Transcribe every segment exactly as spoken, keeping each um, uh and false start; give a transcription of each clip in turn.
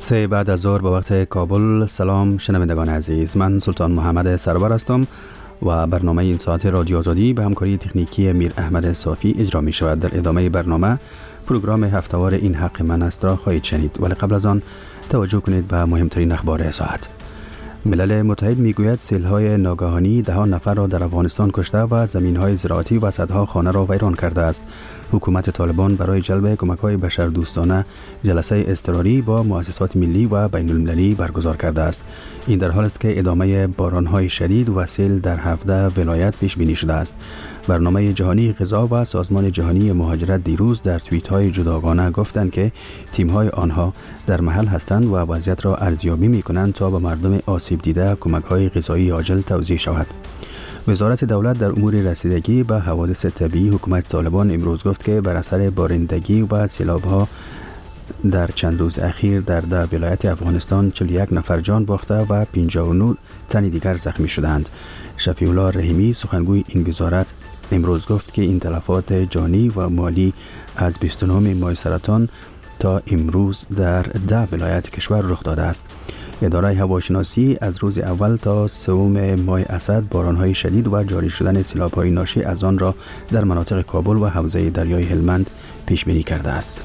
سه بعد از ظهر به وقت کابل. سلام شنوندگان عزیز، من سلطان محمد سرور هستم و برنامه این ساعت رادیو آزادی به همکاری تکنیکی میر احمد صافی اجرا می شود. در ادامه برنامه پروگرام هفته‌وار این حق من است را خواهید شنید، ولی قبل از آن توجه کنید به مهمترین اخبار ساعت. ملل متحد میگوید سیل‌های ناگهانی ده نفر را در افغانستان کشته و زمین‌های زراعتی و صدها خانه را ویران کرده است. حکومت طالبان برای جلب کمک‌های بشردوستانه جلسه اضطراری با مؤسسات ملی و بین‌المللی برگزار کرده است. این در حالی است که ادامه باران‌های شدید و سیل در هفده ولایت پیش بینی شده است. برنامه جهانی غذا و سازمان جهانی مهاجرت دیروز در توییت‌های جداگانه گفتند که تیم‌های آنها در محل هستند و وضعیت را ارزیابی می‌کنند تا به مردم آسیب دیده کمک‌های غذایی عاجل توزیع شود. وزارت دولت در امور رسیدگی به حوادث طبیعی حکومت طالبان امروز گفت که بر اثر بارندگی و سیلاب‌ها در چند روز اخیر در ده ولایت افغانستان چهل و یک نفر جان باخته و پنجاه و نه تن دیگر زخمی شدند. شفیع الله رحیمی سخنگوی این وزارت امروز گفت که این تلفات جانی و مالی از بیست و نه ماه سرطان تا امروز در ده ولایت کشور رخ داده است. اداره هواشناسی از روز اول تا سوم ماه اسد باران‌های شدید و جاری شدن سیلاب‌های ناشی از آن را در مناطق کابل و حوزه دریای هلمند پیش بینی کرده است.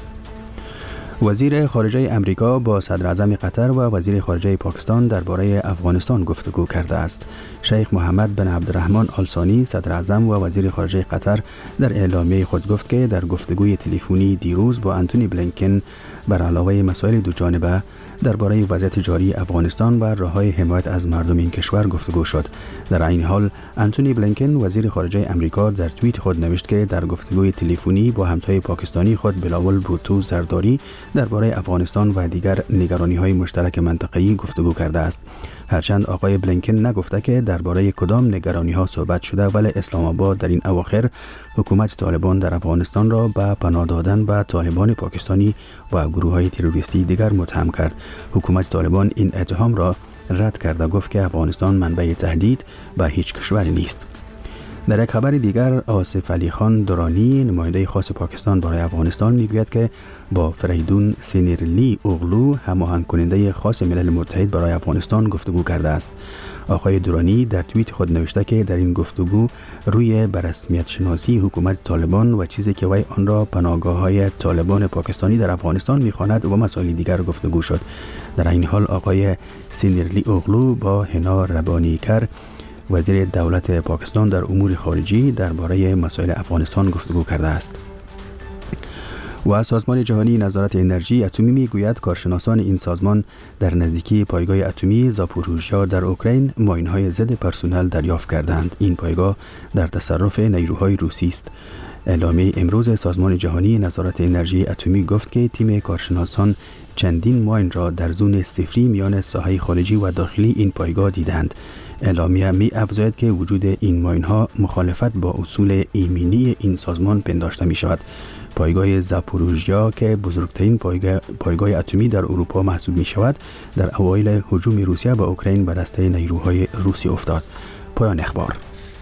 وزیر خارجه امریکا با صدر اعظم قطر و وزیر خارجه پاکستان درباره افغانستان گفتگو کرده است. شیخ محمد بن عبدالرحمن آل ثانی صدر اعظم و وزیر خارجه قطر در اعلامیه خود گفت که در گفتگوی تلفنی دیروز با انتونی بلینکن بر علاوه مسائل دو جانبه درباره وضعیت جاری افغانستان و راه‌های حمایت از مردم این کشور گفتگو شد. در این حال انتونی بلینکن وزیر خارجه امریکا در توییت خود نوشت که در گفتگوی تلفنی با همتای پاکستانی خود بلاول بوتو زرداری درباره افغانستان و دیگر نگرانی‌های مشترک منطقه‌ای گفتگو کرده است. هرچند آقای بلینکن نگفته که درباره کدام نگرانی‌ها صحبت شده، ولی اسلام آباد در این اواخر حکومت طالبان در افغانستان را به پناه دادن به طالبان پاکستانی و گروه‌های تروریستی دیگر متهم کرد. حکومت طالبان این اتهام را رد کرده گفت که افغانستان منبع تهدید به هیچ کشوری نیست. در یک خبر دیگر آصف علی خان درانی نماینده خاص پاکستان برای افغانستان میگوید که با فریدون سینیرلی اوغلو هماهنگ کننده خاص ملل متحد برای افغانستان گفتگو کرده است. آقای درانی در توییت خود نوشته که در این گفتگو روی بررسمیت شناسی حکومت طالبان و چیزی که وی آن را پناهگاه‌های طالبان پاکستانی در افغانستان می‌خواند و مسائل دیگر گفتگو شد. در این حال آقای سینیرلی اوغلو با حنا ربانیکر وزیر دولت پاکستان در امور خارجی درباره مسائل افغانستان گفتگو کرده است. و سازمان جهانی نظارت انرژی اتمی میگوید کارشناسان این سازمان در نزدیکی پایگاه اتمی زاپوروژیا در اوکراین ماین‌های ضد پرسنل دریافت کردند. این پایگاه در تصرف نیروهای روسی است. اعلامیه امروز سازمان جهانی نظارت انرژی اتمی گفت که تیم کارشناسان چندین ماین را در زون صفری میان ساحه خارجی و داخلی این پایگاه دیدند. اعلامیه می افزاید که وجود این ماین ها مخالفت با اصول ایمنی این سازمان پنداشته می شود. پایگاه زاپوروژیا که بزرگترین پایگاه, پایگاه اتمی در اروپا محسوب می شود در اوایل هجوم روسیه به اوکراین به دست نیروهای روسی افتاد. پایان اخبار.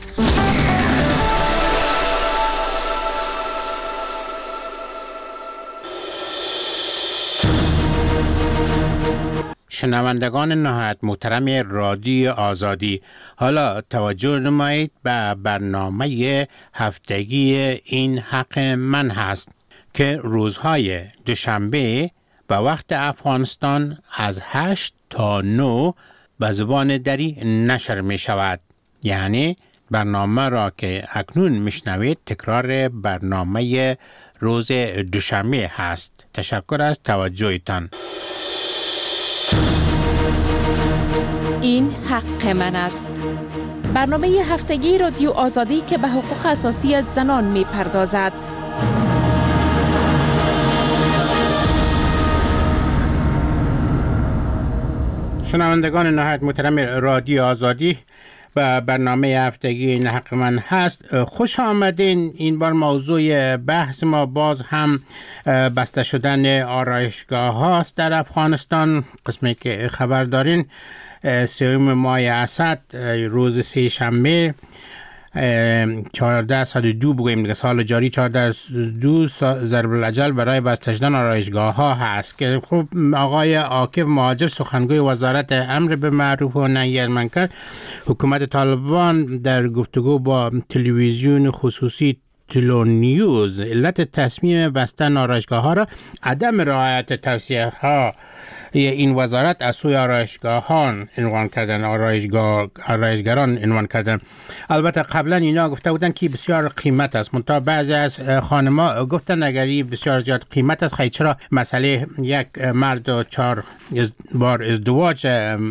شنوندگان نهایت محترم رادیو آزادی، حالا توجه نمایید به برنامه هفتگی این حق من هست که روزهای دوشنبه به وقت افغانستان از هشت تا نه به زبان دری نشر می شود. یعنی برنامه را که اکنون میشنوید تکرار برنامه روز دوشنبه هست. تشکر از توجهتان. این حق من است. برنامه هفتگی رادیو آزادی که به حقوق اساسی از زنان می پردازد. شنوندگان نهایت محترم رادیو آزادی و برنامه هفتگی این حق من هست، خوش آمدین. این بار موضوع بحث ما باز هم بسته شدن آرایشگاه هاست در افغانستان. قسمی که خبر دارین سوم ماه اسد روز سه شنبه چهارده صد و دو بگوییم دیگه، سال جاری چهارده صد و دو ضرب الاجل برای بسته شدن آرایشگاه ها هست که خب آقای عاکف مهاجر سخنگوی وزارت امر به معروف و نهی از منکر حکومت طالبان در گفتگو با تلویزیون خصوصی تلو نیوز علت تصمیم بستن آرایشگاه ها را عدم رعایت توصیه ها این وزارت از سوی آرایشگاهان عنوان کردن، آرایشگاه آرایشگران عنوان کردن. البته قبلا اینا گفته بودن که بسیار قیمت است، منتها بعضی از خانما گفتن اگر این بسیار زیاد قیمت است، خیلی چرا مسئله یک مرد و چهار بار ازدواج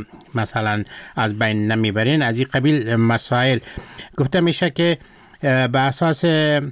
مثلا از بین نمیبرین؟ از این قبیل مسائل گفته میشه که به اساس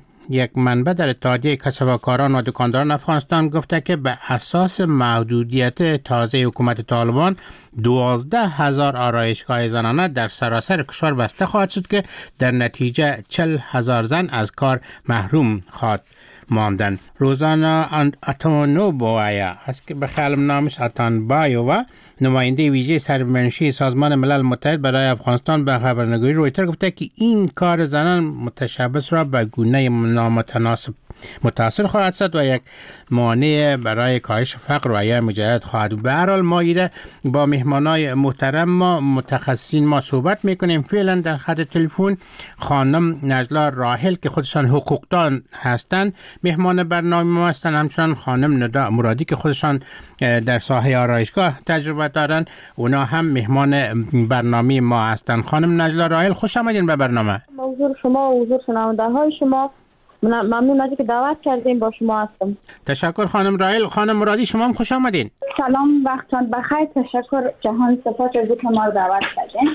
یک منبع در اتحادیه کسب‌وکاران و دکانداران افغانستان گفته که به اساس محدودیت تازه حکومت طالبان دوازده هزار آرایشگاه زنانه در سراسر کشور بسته خواهد شد که در نتیجه چل هزار زن از کار محروم خواهد ماندن. روزانا اتانو بایا است که به خیالم نامش اتان بایو، نماینده ویژه سرمنشی سازمان ملل متحد برای افغانستان به خبرنگاری رویتر گفته که این کار زنان متشبث را به گونه نامتناسب متاثر خواهد شد و یک مانع برای کاهش فقر و عیار مجاهد خواهد بود. به هر حال ما ایره با مهمانای محترم ما متخصصین ما صحبت میکنیم. فعلا در خط تلفن خانم نجلا راحل که خودشان حقوقدان هستند مهمان برنامه ما هستند، همچنان خانم ندا مرادی که خودشان در ساحه آرایشگاه تجربه دارن، اونا هم مهمان برنامه ما هستند. خانم نجلا راحل خوش آمدین به برنامه. حضور شما و حضور شنونده های شما ممنون از اینکه دعوت کردیم، با شما هستم. تشکر خانم راحل. خانم مرادی شما هم خوش آمدین. سلام، وقتتان بخیر. تشکر جهان سپاس از اینکه ما رو دعوت کردین.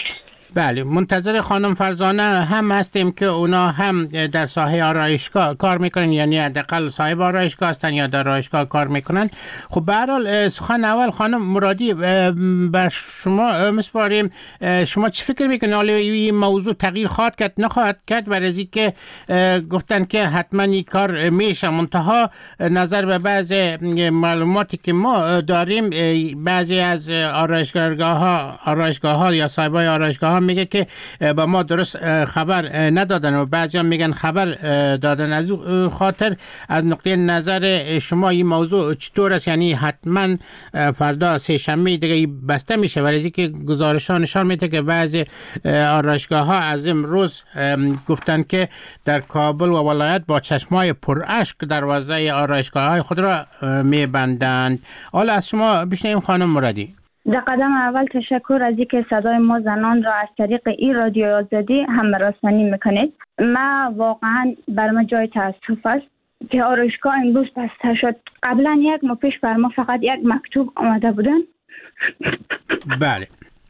بله، منتظر خانم فرزانه هم هستیم که اونا هم در ساحه آرایشگاه کار میکنن، یعنی حداقل صاحب آرایشگاه هستن یا در آرایشگاه کار میکنن. خب به هر حال سخن اول خانم مرادی بر شما میسپاریم. شما چی فکر میکنید حالا این موضوع تغییر خواهد کرد نخواهد کرد؟ برای از اینکه گفتن که حتما این کار میشه، منتها نظر به بعض معلوماتی که ما داریم بعضی از آرایشگاه ها آرایشگاه ها یا صاحبای آرایشگاه ها میگه که با ما درست خبر ندادن و بعضی هم میگن خبر دادن. از خاطر از نقطه نظر شما این موضوع چطور است؟ یعنی حتما فردا سه شنبه دیگه بسته میشه؟ برای اینکه گزارش ها نشان میده که بعضی آرایشگاه ها از امروز گفتن که در کابل و ولایت با چشمای پراشک دروازه آرایشگاه های خود را میبندند. حالا از شما بشنویم خانم مرادی. در قدم اول تشکر از اینکه صدای ما زنان را از طریق این رادیو آزادی هم رسانی میکنید. ما واقعا بر ما جای تاسف است که آرایشگاه امروز بسته شد. قبلا یک ماه پیش بر ما فقط یک مکتوب آمده بودن. بله.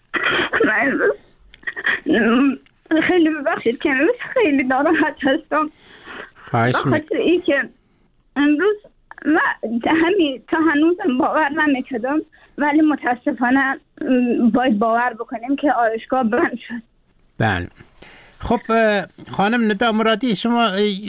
خیلی ببخشید که امروز خیلی ناراحت هستم. خواهش میکنم. بخاطر اینکه امروز ما همین تا هنوزم باور نمیکردم، ولی متاسفانه باید باور بکنیم که آرایشگاه بند شد. بله. خب خانم ندا مرادی شما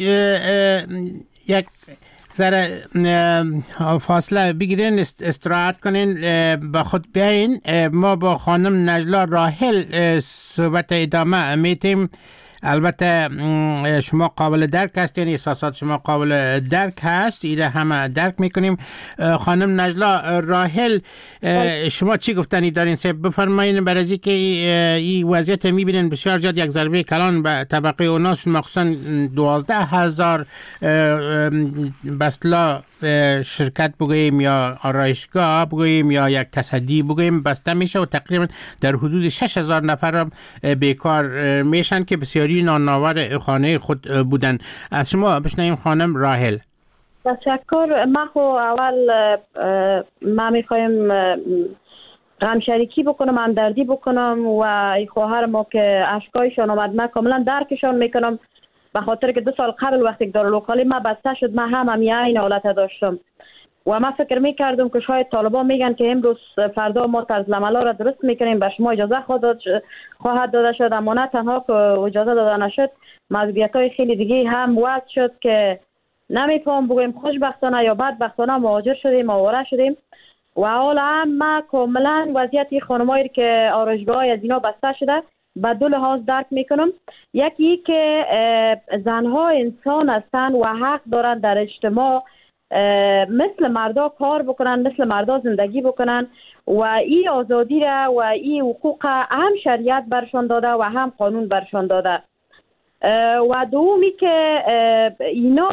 یک ذره فاصله بگیرین، استراحت کنین، با خود بیاین. ما با خانم نجلا راحل صحبت ادامه میتیم. البته شما قابل درک هست، یعنی احساسات شما قابل درک هست، ایره همه درک میکنیم. خانم نجلا راحل شما چی گفتنی دارین؟ سه بفرمایین. برای اینکه این وضعیت میبینین بسیار زیاد یک ضربه کلان به طبقه اوناس، مخصوصا دوازده هزار بسلا شرکت بگوییم یا آرایشگاه بگوییم یا یک تصدی بگوییم بسته میشه و تقریبا در حدود شش هزار نفر بیکار میشن که بسیاری نانآور خانه خود بودن. از شما بشنویم خانم راحل. تشکر. ما خو اول ما میخوایم غم شریکی بکنم، همدردی بکنم و خواهر ما که اشکایشان آمد من کاملا درکشان میکنم، به خاطر که دو سال قبل وقتی دارالمعارف ما بسته شد ما هم همین این حالت داشتم و من فکر میکردم که شاید طالبان میگن که امروز فردا ما طرز العمل را درست میکنیم، به شما اجازه خواهد داده شد، اما نه تنها که اجازه داده نشد، محدودیت های خیلی دیگه هم وضع شد که نمیتونم بگویم خوشبختانه یا بدبختانه مهاجر شدیم، آواره شدیم و حالا هم ما کاملا وضعیت خانمایی که آرایشگاه از اینا بسته شده به دو لحاظ درک میکنم. یکی که زنها انسان هستند و حق دارند در اجتماع مثل مردا کار بکنن، مثل مردا زندگی بکنن و این آزادی را و این حقوق هم شریعت برشان داده و هم قانون برشان داده. و دومی که اینا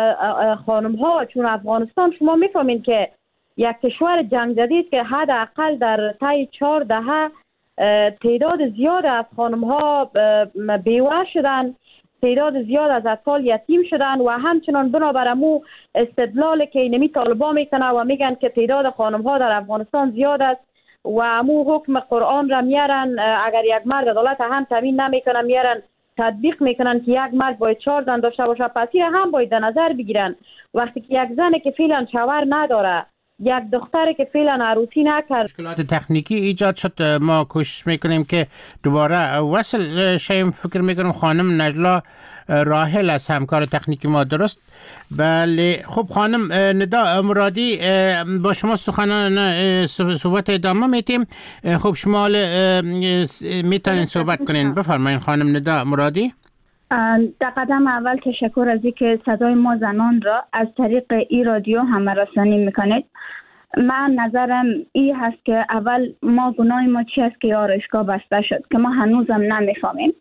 خانم ها، چون افغانستان شما میفهمین که یک کشور جنگ جدید که حداقل در طی چهار دهه تعداد زیاد از خانم ها بیوه شدن، تعداد زیاد از اطفال یتیم شدن و همچنان بنابرامو استدلال که اینمی طالبا میکنه و میگن که تعداد خانم ها در افغانستان زیاد است و امو حکم قرآن را میارن، اگر یک مرد عدالت هم تامین نمیکنه میارن تطبیق میکنن که یک مرد باید چهار زن داشته باشه. پس این هم باید در نظر بگیرن. وقتی که یک زن که فعلا شوهر نداره، یک دختر که فعلا عروسی نکرد، مشکلات تکنیکی ایجاد شد، ما کوشش میکنیم که دوباره وصل شیم. فکر میکنم خانم نجلا راحل از همکار تکنیکی ما. درست؟ بله. خب خانم ندا مرادی، با شما سخنان صحبت ادامه میتیم. خب شما میتونین صحبت کنین. بفرمایین خانم ندا مرادی. در قدم اول تشکر از اینکه صدای ما زنان را از طریق ای رادیو همرسانی میکنید. من نظرم این هست که اول ما گناه ما چی است که آرایشگاه بسته شد که ما هنوزم نمیفهمیم.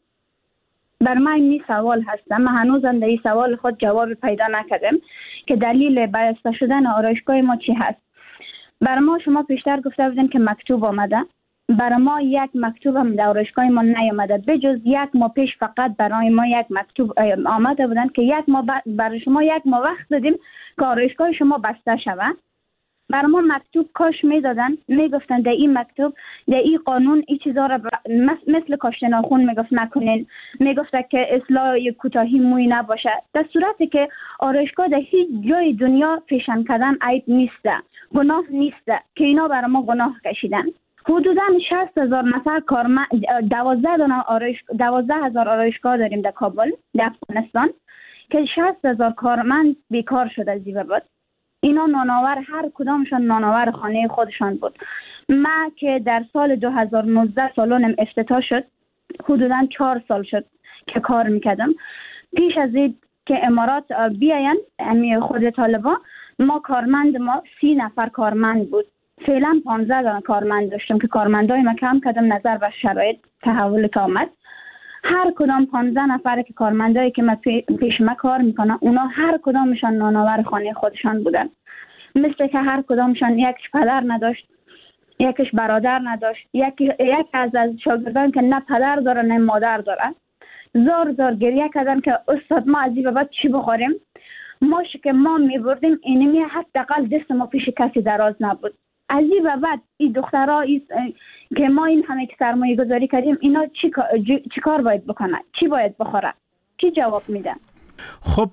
بر من این سوال هستم، من هنوزم در این سوال خود جواب پیدا نکردم که دلیل بسته شدن آرایشگاه ما چی هست. بر ما شما پیشتر گفته بودین که مکتوب آمده، برای ما یک مکتوب هم در آرایشگاه ما نیامده، بجز یک ماه پیش فقط برای ما یک مکتوب آمده بودن که یک ما برای شما یک ما وقت دادیم که آرایشگاه شما بسته شود. برای ما مکتوب کاش میدادن، میگفتن در این مکتوب در این قانون این چیزا را مثل کاشت ناخن میگفت نکنین، میگفت که اصلاح کوتاهی موی نباشه، در صورتی که آرایشگاه در هیچ جای دنیا فیشن کردن عیب نیسته، گناه نیسته که اینا برای ما گناه کشیدن. حدوداً شصت هزار نفر کارمند، دوازده دانه آرایش دوازده هزار آرایشگاه داریم در کابل، در افغانستان، که شصت هزار کارمند بیکار شده از این بعد. اینا نانآور، هر کدامشان نانآور خانه خودشان بود. ما که در سال دو هزار و نوزده سالانم افتتاح شد، حدوداً چهار سال شد که کار میکردم. پیش از این که امارات بیاین، یعنی خود طالبان، ما کارمند ما سی نفر کارمند بود. فعلا پانزده دانه کارمند داشتم که کارمندای ما کم کردم نظر به شرایط تحول که آمد. هر کدام پانزده نفر که کارمندایی که ما پیش ما کار میکنن، اونا هر کدامشان نانآور خانه خودشان بودن. مثل که هر کدامشان یکش پدر نداشت، یکش برادر نداشت، یک یک از از شاگردان که نه پدر داره نه مادر داره. زار زار گریه کردن که استاد ما از این به بعد چی بخوریم. ماش که ما میبردیم اینمی حداقل دست ما پیش کسی دراز نبود. از این به بعد این دخترها که ما این همه که سرمایه گذاری کردیم، اینا چی, چی کار باید بکنن؟ چی باید بخوره؟ چی جواب میدن؟ خب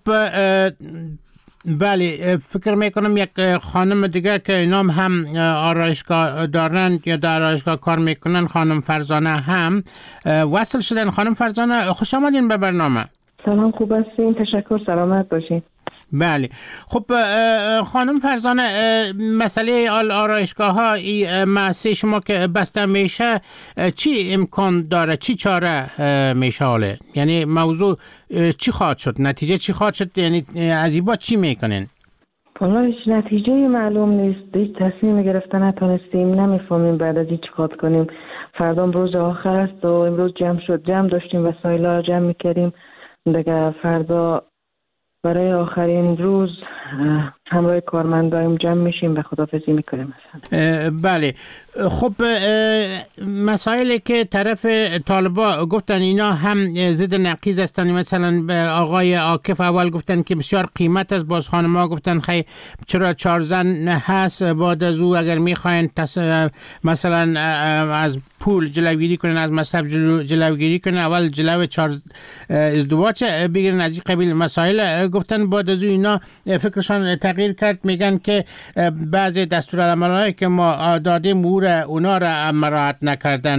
بله، فکر میکنم یک خانم دیگه که اینام هم آرایشگاه دارن یا در آرایشگاه کار میکنن، خانم فرزانه هم وصل شدن. خانم فرزانه خوش آمدین به برنامه. سلام، خوب هستین؟ تشکر، سلامت باشین. بله. خب خانم فرزانه، مسئله آرایشگاه ها مؤسسه شما که بسته میشه چی امکان داره، چی چاره میشه حاله؟ یعنی موضوع چی خواهد شد، نتیجه چی خواهد شد، یعنی از این با چی میکنین؟ والله هیچ نتیجه معلوم نیست، هیچ تصمیم گرفتن نتونستیم، نمیفهمیم بعد از این چیکار کنیم. فردا روز آخر است و امروز جمع شد، جمع داشتیم وسایل ها جمع میکردیم دیگه. فردا برای آخرین روز همراه کارمندایم جمع میشیم و خداحافظی میکنیم. بله. خب مسائلی که طرف طالبا گفتن اینا هم ضد نقیض هستن. مثلا آقای عاکف اول گفتن که بسیار قیمت است، باز خانم ها گفتن خیلی چرا چهار زن هست، بعد از او اگر میخواین مثلا از پول جلوگیری کنن، از مصرف جلوگیری کنن، اول جلو چهار ازدواج بگیرن. از این قبیل مسائل گفتن. بعد از او اینا فکرشان تغییر کرد، میگن که بعضی دستورالعمل‌هایی که ما دادیم اونا را مراعات نکردن.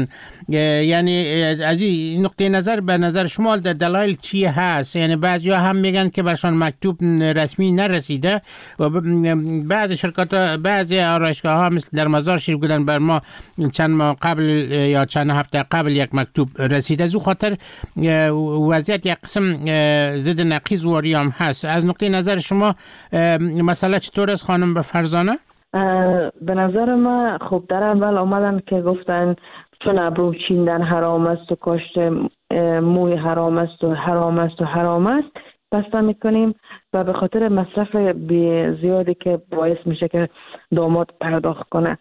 یعنی از این نقطه نظر به نظر شما دلایل چی هست؟ یعنی بعضیا هم میگن که برشان مکتوب رسمی نرسیده و بعض شرکت بعضی آرایشگاه ها مثل در مزار شریف بودن بر ما چند ماه قبل یا چند هفته قبل یک مکتوب رسیده. از او خاطر وضعیت یک قسم ضد نقیض و ریام هست. از نقطه نظر شما مسئله چطور است خانم به فرزانه؟ به نظر من خب در اول آمدن که گفتن چون ابرو چیندن حرام است و کاشت موی حرام است و حرام است و حرام است بسته میکنیم و به خاطر مصرف زیادی که باعث میشه که داماد پرداخت کنه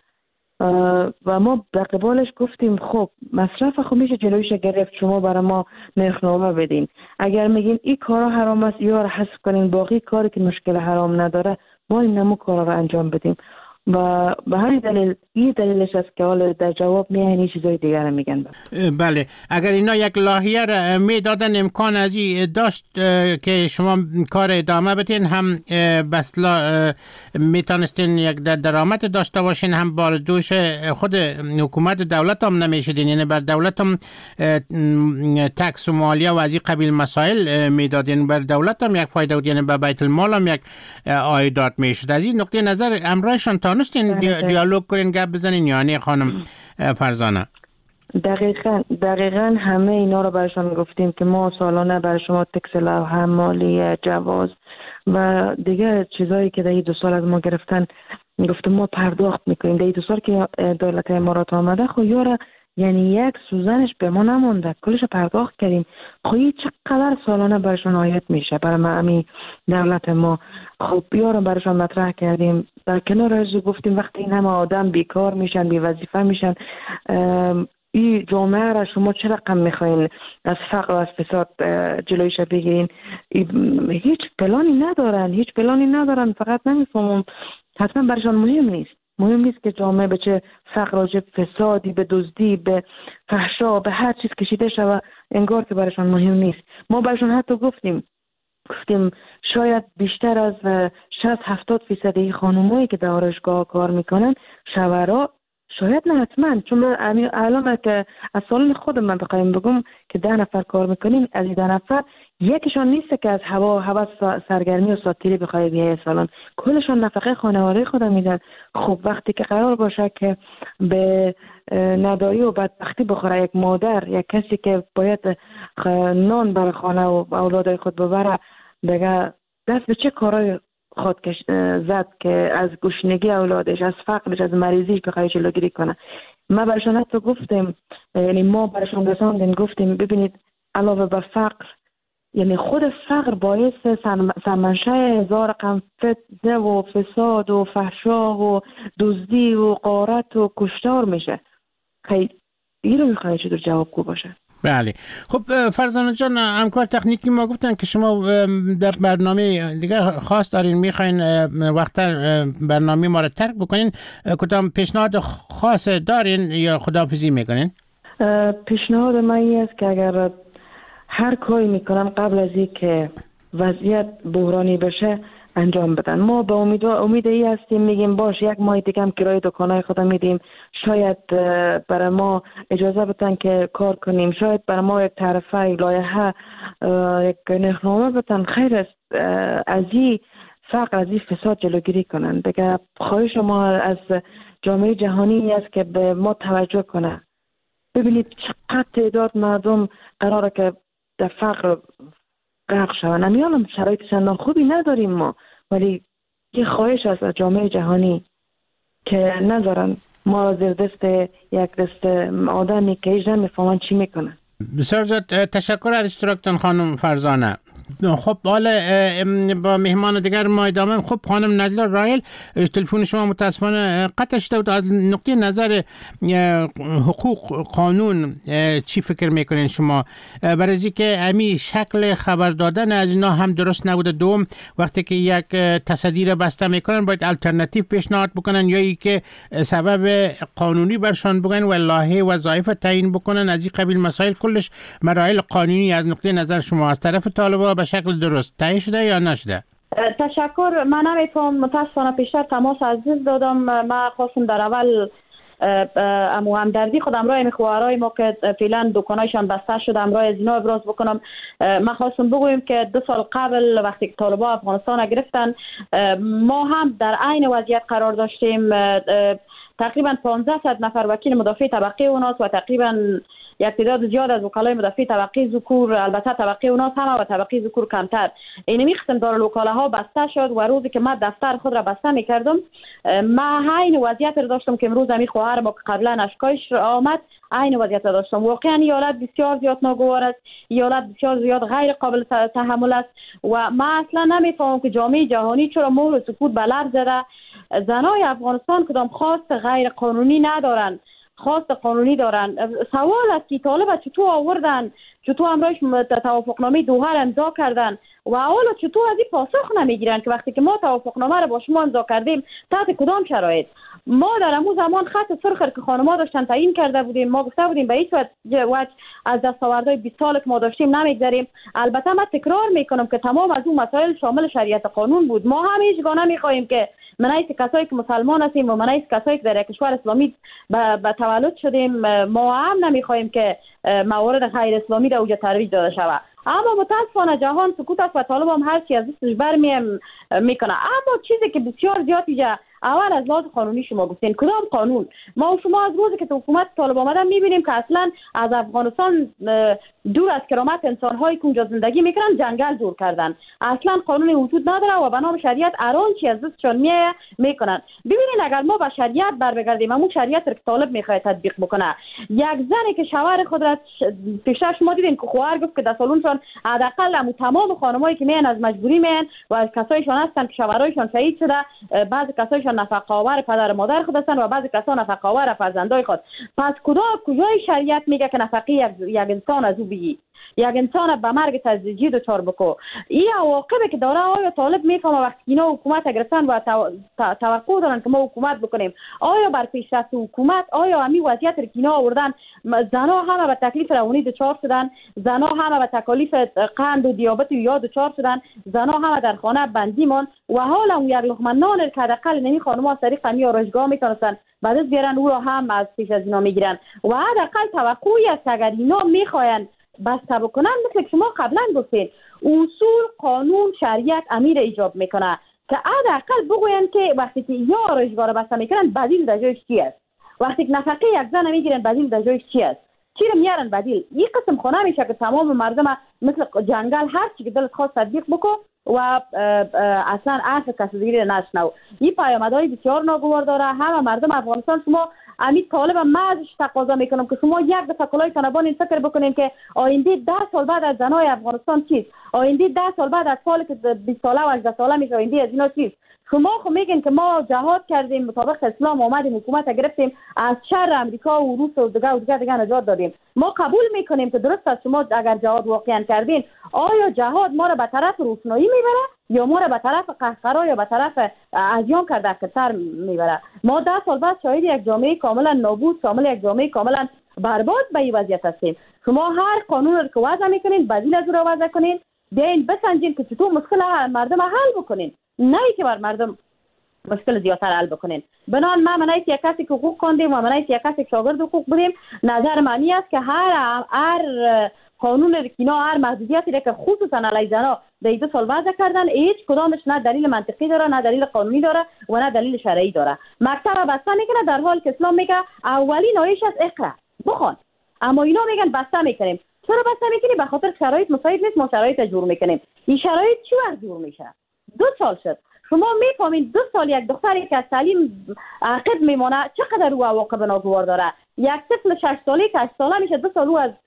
و ما در قبالش گفتیم خب مصرف خب میشه جلویش گرفت، شما برای ما نرخنامه بدین. اگر میگین این کارا حرام است یا رو حذف کنین، باقی کاری که مشکل حرام نداره ما این نمو کارا رو انجام بدیم و به همین دلیل این دلیلش است که حالا در جواب میایین این چیزای دیگر میگن. بله، اگر اینا یک لاهیه را میدادن امکان از این داشت که شما کار ادامه بدین، هم بسلا میتونستین یک در درآمد داشته باشین، هم بار دوش خود حکومت و دولت هم نمیشدین، یعنی بر دولت هم تکس و مالیه و از این قبیل مسائل میدادین، بر دولت هم یک فایده بود، یعنی به بیت المال هم یک عایدات میشد. از این نقطه نظر امرایشان تانستین دیالوگ کنین گپ بزنین یعنی خانم فرزانه؟ دقیقاً دقیقاً همه اینا رو برشان گفتیم که ما سالانه برای شما تکس لوحه، مالیه، جواز و دیگه چیزایی که در این دو سال از ما گرفتن گفتم ما پرداخت میکنیم. در این دو سال که دولت امارات آمده خب یاره یعنی یک سوزنش به ما نمونده، کلش پرداخت کردیم. خب چقدر سالانه برشان عاید میشه برای معمی دولت ما. خب بیارم برشان مطرح کردیم، در کنار از گفتیم وقتی این همه آدم بیکار میشن، بی وظیفه میشن، این جامعه را شما چه رقم میخواین از فقر و از فساد جلویش بگیرین؟ هیچ پلانی ندارن، هیچ پلانی ندارن. فقط نمیفهمم حتما برشان مهم نیست مهم نیست که جامعه به چه فقر و چه فسادی، به دزدی، به فحشا، به هر چیز کشیده شود، انگار که برشان مهم نیست. ما برشان حتی گفتیم گفتیم شاید بیشتر از شصت هفتاد فیصد این خانمایی که در آرایشگاه کار میکنن شوهرها، شاید نه حتما، چون من الان که از سالن خودم من بخوایم بگم که ده نفر کار میکنیم، از این ده نفر یکیشان نیست که از هوا هوا سرگرمی و ساتیری بخواد بیای سالن، کلشان نفقه خانواده خودم میدن. خب وقتی که قرار باشه که به نداری و بدبختی بخوره یک مادر، یک کسی که باید نان برای خانه و اولادای خود ببره، دیگه دست به چه کارای خود زد که از گشنگی اولادش، از فقرش، از مریضیش بخواه جلوگیری کنه. ما برشان حتی گفتیم، یعنی ما برشان رساندیم گفتیم ببینید علاوه بر فقر، یعنی خود فقر باعث سرمنشه هزار رقم فتنه و فساد و فحشا و دزدی و غارت و کشتار میشه. خیلی این رو میخواهی چطور جوابگو باشه. بله. خب فرزانه جان، همکار تکنیکی ما گفتن که شما در برنامه دیگه خاص دارین، میخواین وقت برنامه ما رو ترک بکنین، کدام پیشنهاد خاص دارین یا خداحافظی میکنین؟ پیشنهاد من این است که اگر هر کاری میکنم قبل از این که وضعیت بحرانی بشه انجام بدن. ما به امید امید ای هستیم، میگیم باش یک ماه دیگه هم کرایه دکانای خودم میدیم، شاید برای ما اجازه بدن که کار کنیم، شاید برای ما یک تعرفه، لایحه، یک نرخنامه بدن. خیر است از این فقر، از این فساد جلوگیری کنن. دیگه خواهش ما از جامعه جهانی است که به ما توجه کنه. ببینید چقدر تعداد مردم قراره که در فقر غرق شوند. نمی‌دونم شرایط چندان خوبی نداریم ما، ولی یه خواهش است از جامعه جهانی که نذارن ما را زیر دست یک دست آدمی که هیچ نمی‌فهمن چی میکنن. بسیار زیاد تشکر از اشتراکتان خانم فرزانه. خب حالا با مهمان دیگر ما ادامه. خب خانم نجلا رایل، تلفن شما متاسفانه قطع شده بود. از نقطه نظر حقوق قانون چی فکر میکنین شما؟ برای اینکه امی شکل خبر دادن از اینا هم درست نبوده. دوم، وقتی که یک تصدی را بسته میکنن باید الटरनेटिव پیشنهاد بکنن یا ای که سبب قانونی برشان بگن و لایحه وظایف تعیین بکنن. از این قبیل مسائل کلش مراحل قانونی از نقطه نظر شما از طرف طالبا به شکل درست تعیین شده یا نشده؟ تشکر. من نمیفهم، متاسفانه پیشتر تماس عزیز دادم. من خواستم در اول امو همدردی خود امرای میخوارای ما که فعلا دکانایشان بسته شده امرای از اینا ابراز بکنم. ما خواستم بگویم که دو سال قبل وقتی که طالبان افغانستان گرفتن ما هم در عین وضعیت قرار داشتیم. تقریبا پانزده صد نفر وکیل مدافع طبقه اوناست و تقریبا یک تعداد زیاد از وکلای مدافع طبقه ذکور، البته طبقه اوناس هم و طبقه ذکور کمتر، این قسم دارالوکاله ها بسته شد و روزی که من دفتر خود را بسته می‌کردم ما عین وضعیت را داشتم که امروز امی خواهر ما که قبلا اشکایش آمد عین وضعیت را داشتم. واقعا این حالت بسیار زیاد ناگوار است، این حالت بسیار زیاد غیر قابل تحمل است و ما اصلا نمیفهمم که جامعه جهانی چرا مهر سکوت به لب زده. زنای افغانستان کدام خواست غیر قانونی ندارن، خواست قانونی دارن. سوال است که طالب چطور آوردن، چطور امروز توافقنامه دوحه را امضا کردن و حالا چطور از این پاسخ نمیگیرن که وقتی که ما توافقنامه را با شما امضا کردیم تحت کدام شرایط. ما در همون زمان خط سرخ که خانم‌ها داشتن تعیین کرده بودیم، ما گفته بودیم به هیچ وجه از دستاوردهای بیست سال که ما داشتیم نمیگذریم. البته من تکرار میکنم که تمام از اون مسائل شامل شریعت قانون بود. ما هم هیچ گونه نمیخوایم که منایس کسایی که مسلمان هستیم و منایس کسایی که در کشور اسلامی به تولد شدیم ما هم نمیخوایم که موارد غیر اسلامی را اوجا ترویج داده شود. اما متاسفانه جهان سکوت است و طالب هم هر چی از دستش برمی میکنه. اما چیزی که بسیار زیاد اینجا اول از لحاظ قانونی شما گفتین کدام قانون؟ ما و شما از روزی که تو حکومت طالب آمدن میبینیم که اصلا از افغانستان دور از کرامت انسان‌هایی که اونجا زندگی میکنن جنگل دور کردن، اصلا قانونی وجود نداره و به نام شریعت هر چی از دستشون می میکنن. ببینید اگر ما به شریعت بر بگردیم، همون شریعت رو که طالب میخواد تطبیق بکنه، یک زنی که شوهر خود را پیشتر شما دیدین که خواهر گفت که در سالونشان حداقل همون تمام خانمایی که میان از مجبوری میان و از کسایشان هستن که شوهرایشان شهید شده، بعضی کسایشان نفقه آور پدر مادر خود هستن و بعضی کسا نفقه آور فرزندای خود. پس کجا کجای شریعت میگه که نفقه یک, یک انسان از او بگی، یک انسان به مرگ تزریجی دچار بکو؟ این عواقبی که داره آیا طالب میفهمه وقتی اینا حکومت گرفتن و توقع دارن که ما حکومت بکنیم؟ آیا بر پیشرفت حکومت آیا همین وضعیت که اینا آوردن زنا همه به تکلیف روانی دچار شدن، زنا همه به تکالیف قند و دیابت و یا دچار شدن، زنا همه در خانه بندی مان و حالا یک لقمه نان که حداقل نمی خانم‌ها از طریق همین آرایشگاه میتونستن بعد از بیارن او را هم از پیش از اینا میگیرن و حداقل توقعی است اگر اینا میخواین بسته بکنن مثل که شما قبلا گفتین اصول قانون شریعت امیر ایجاب میکنه که حداقل بگوین که وقتی که یا آرایشگاه را بسته میکنن بدیل در جایش چی است، وقتی که نفقه یک زن میگیرن بدیل در جایش چی است، چی رو میارن بدیل؟ این قسم خانه میشه که تمام مردم مثل جنگل هر چی که دلت خواست تطبیق بکن و اصلا حرف کسی دیگه نشنو. این پیامدهای بسیار ناگوار داره. همه مردم افغانستان شما امید طالب هم ازش تقاضا میکنم که شما یک دفعه کلای طالبان این فکر بکنین که آینده ده سال بعد از زنای افغانستان چیست، آینده ده سال بعد از سالی که بیست ساله و هجده ساله میشه آینده از اینا چیست. شما خو میگین که ما جهاد کردیم مطابق اسلام اومدیم حکومت گرفتیم از شر امریکا و روس و دیگه و دیگه دیگه نجات دادیم. ما قبول میکنیم که درست است شما اگر جهاد واقعا کردین، آیا جهاد ما را به طرف روشنایی میبره یا ما را به طرف قهقرا یا به طرف ازیان کرده کتر میبره؟ ما ده سال بعد شاهد یک جامعه کاملا نابود، شامل یک جامعه کاملا برباد به این وضعیت هستیم. شما هر قانون رو که وضع میکنین بدیل از رو وضع کنین، بیاین بسنجین که چطور مشکل مردم حل بکنین، نه که بر مردم مشکل زیادتر حل بکنین. بنان ما منایت یک کسی که حقوق کندیم و منایت یک کسی که شاگرد حقوق بودیم، نظر معنی است که هر هر قانون رکینا هر محدودیتی را که خصوصا علیه زنا در دو سال وضع کردن هیچ کدامش نه دلیل منطقی داره، نه دلیل قانونی داره و نه دلیل شرعی داره. مکتب بسته میکنه در حال که اسلام میگه اولین آیش از اقرا بخوان، اما اینا میگن بسته میکنیم. چرا بسته میکنی؟ به خاطر شرایط مساعد نیست، ما شرایط جور میکنیم. این شرایط چی وقت جور میشه؟ دو سال شد. شما میفهمین دو سال یک دختری که از تعلیم عقب میمونه چقدر او عواقب ناگوار داره. یک طفل شش ساله که هشت ساله میشه دو سال او از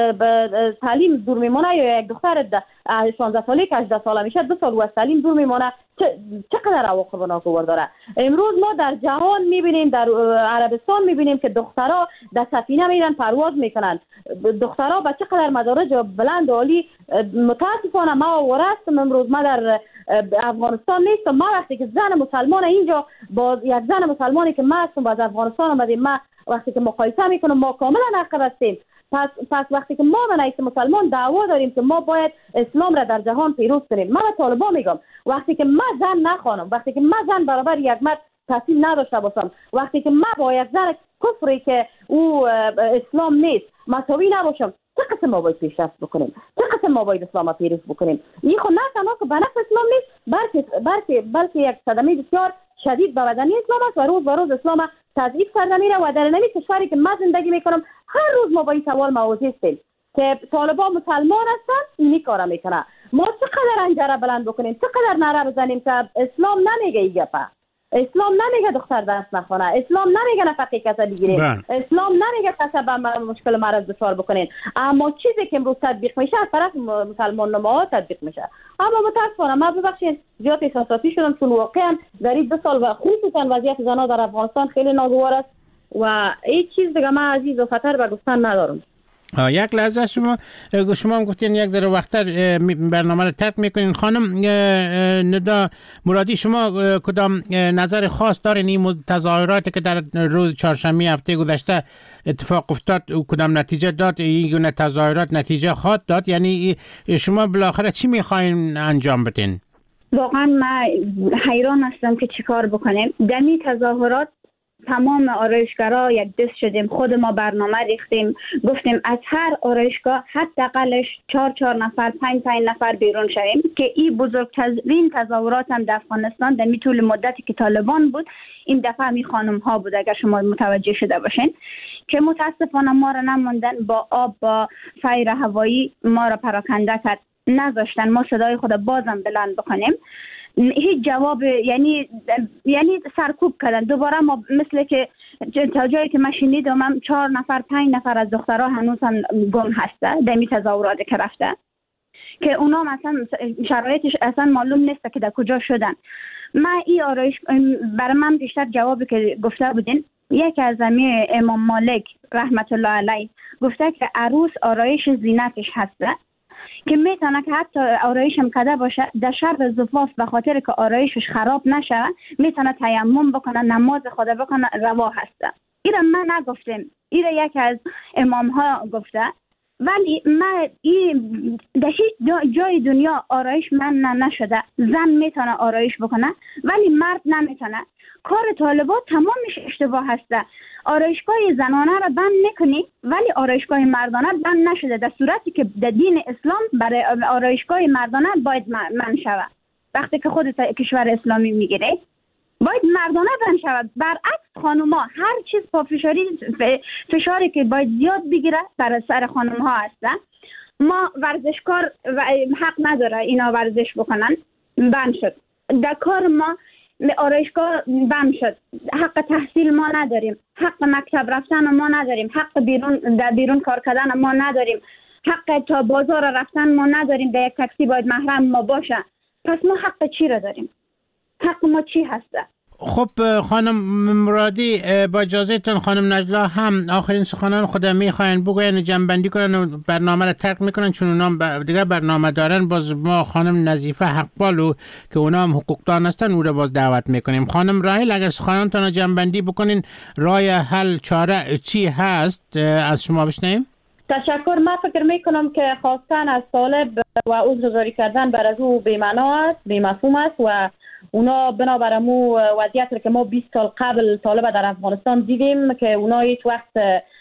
تعلیم دور میمونه، یا یک دختر شانزده ساله که هجده ساله میشه دو سال او از تعلیم دور میمونه. چقدر عواقب ناگوار داره. امروز ما در جهان میبینیم، در عربستان میبینیم که دخترها در سفینه میرن پرواز میکنن. دخترها با چقدر مدارج بلند و عالی. متاسفانه ما ورستم امروز ما در افغانستان نیستم. ما وقتی که زن مسلمان اینجا با یک زن مسلمانی که ما هستم باز افغانستان آمدیم، ما وقتی که مقایسه میکنم ما کاملا عقب هستیم. پس پس وقتی که ما به نهایت مسلمان دعوا داریم که ما باید اسلام را در جهان پیروز کنیم، من به طالبان میگم وقتی که ما زن نخوانم، وقتی که ما زن برابر یک مرد تحصیل نداشته باشم، وقتی که من با یک زن کفری که او اسلام نیست مساوی نباشم، چه قسم ما باید پیشرفت بکنیم؟ چه قسم ما باید اسلام پیروز بکنیم؟ این خود نه تنها که به نفع اسلام نیست، بلکه بلکه بلکه یک صدمه بسیار شدید به بدنی اسلام است و روز به روز اسلام تضعیف کرده میره و در نمی کشوری که من زندگی میکنم هر روز ما با این سوال مواجه هستیم که طالبان مسلمان هستن، اینی کارا میکنه. ما چقدر انجره بلند بکنیم، چقدر نعره بزنیم که اسلام نمیگه این گپه، اسلام نمیگه دختر دست نخونه، اسلام نمیگه نفقه کسا بگیرین، اسلام نمیگه کسا به مشکل مرض دچار بکنین، اما چیزی که امروز تطبیق میشه از طرف مسلمان نما تطبیق میشه. اما متاسفانه ما ببخشید زیاد احساساتی شدم، چون واقعا در این دو سال و خصوصا وضعیت زنان در افغانستان خیلی ناگوار است و این چیز دیگه من عزیز و خطر به گفتن ندارم. یک لحظه شما شما هم گفتین یک ذره وقتر برنامه رو ترک میکنین. خانم ندا مرادی، شما کدام نظر خاص دارین این تظاهراتی که در روز چهارشنبه هفته گذشته اتفاق افتاد و کدام نتیجه داد؟ این گونه تظاهرات نتیجه خواهد داد؟ یعنی شما بالاخره چی میخواین انجام بدین؟ واقعا من حیران هستم که چیکار بکنیم. دمی تظاهرات تمام آرایشگرها یک دست شدیم، خود ما برنامه ریختیم، گفتیم از هر آرایشگاه حداقلش چهار چهار نفر پنج پنج نفر بیرون شویم که این بزرگترین تظاهرات هم در افغانستان در طول مدتی که طالبان بود این دفعه می خانم ها بود، اگر شما متوجه شده باشین، که متاسفانه ما را نموندن با آب با سیر هوایی ما را پراکنده کرد، نذاشتن ما صدای خود بازم بلند بکنیم. هیچ جواب، یعنی یعنی سرکوب کردن دوباره. ما مثل که تا جایی که من شنیدم هم چهار نفر پنج نفر از دخترها هنوز هم گم هسته در این تظاهراتی که رفته، که اونا مثلا شرایطش اصلا معلوم نیست که در کجا شدن. من این آرایش برای من بیشتر جوابی که گفته بودین، یکی از امی امام مالک رحمت الله علیه گفته که عروس آرایش زینتش هسته، که میتونه که حتی آرایش هم کده باشه در شب زفاف به خاطر که آرایشش خراب نشه میتونه تیمم بکنه، نماز خود بکنه، روا هسته. ایره من نگفتیم، ایره یکی از امام ها گفته. ولی من این در هیچ جای دنیا آرایش من نشده. زن میتونه آرایش بکنه ولی مرد نمیتونه. کار طالبات تمامش اشتباه هسته. آرایشگاه زنانه را بند میکنی ولی آرایشگاه مردانه بند نشده، در صورتی که در دین اسلام برای آرایشگاه مردانه باید من شود. وقتی که خود کشور اسلامی میگیره باید مردانه بند شود. برعکس خانوما هر چیز پافشاری فشاری که باید زیاد بگیره بر سر خانومها هسته. ما ورزشکار حق نداره اینا ورزش بکنن، بند شد. در کار ما آرایشگاه بند شد، حق تحصیل ما نداریم، حق مکتب رفتن ما نداریم، حق بیرون در بیرون کار کردن ما نداریم، حق تا بازار رفتن ما نداریم، در یک تاکسی باید محرم ما باشه. پس ما حق چی را داریم؟ حق ما چی هسته؟ خب خانم مرادی، با اجازهتون خانم نجلا هم آخرین سخنان خودم میخواین بگوین، جنبندی کنن و برنامه را ترک میکنن، چون اونا دیگه برنامه دارن. باز ما خانم نظیفه حقبالو که اونا هم حقوقدان هستن او را باز دعوت میکنیم. خانم راحل، اگر سخنانتون را جنبندی بکنین، راه حل چاره چی هست از شما بشنویم؟ تشکر. من فکر میکنم که خواستن از طالب و عذرگزاری کردن بر از او بی‌معنا است، بی‌مفهوم است و اونا بنابر امو وضعیتی که ما بیست سال قبل طالب در افغانستان دیدیم که اونا هیچ وقت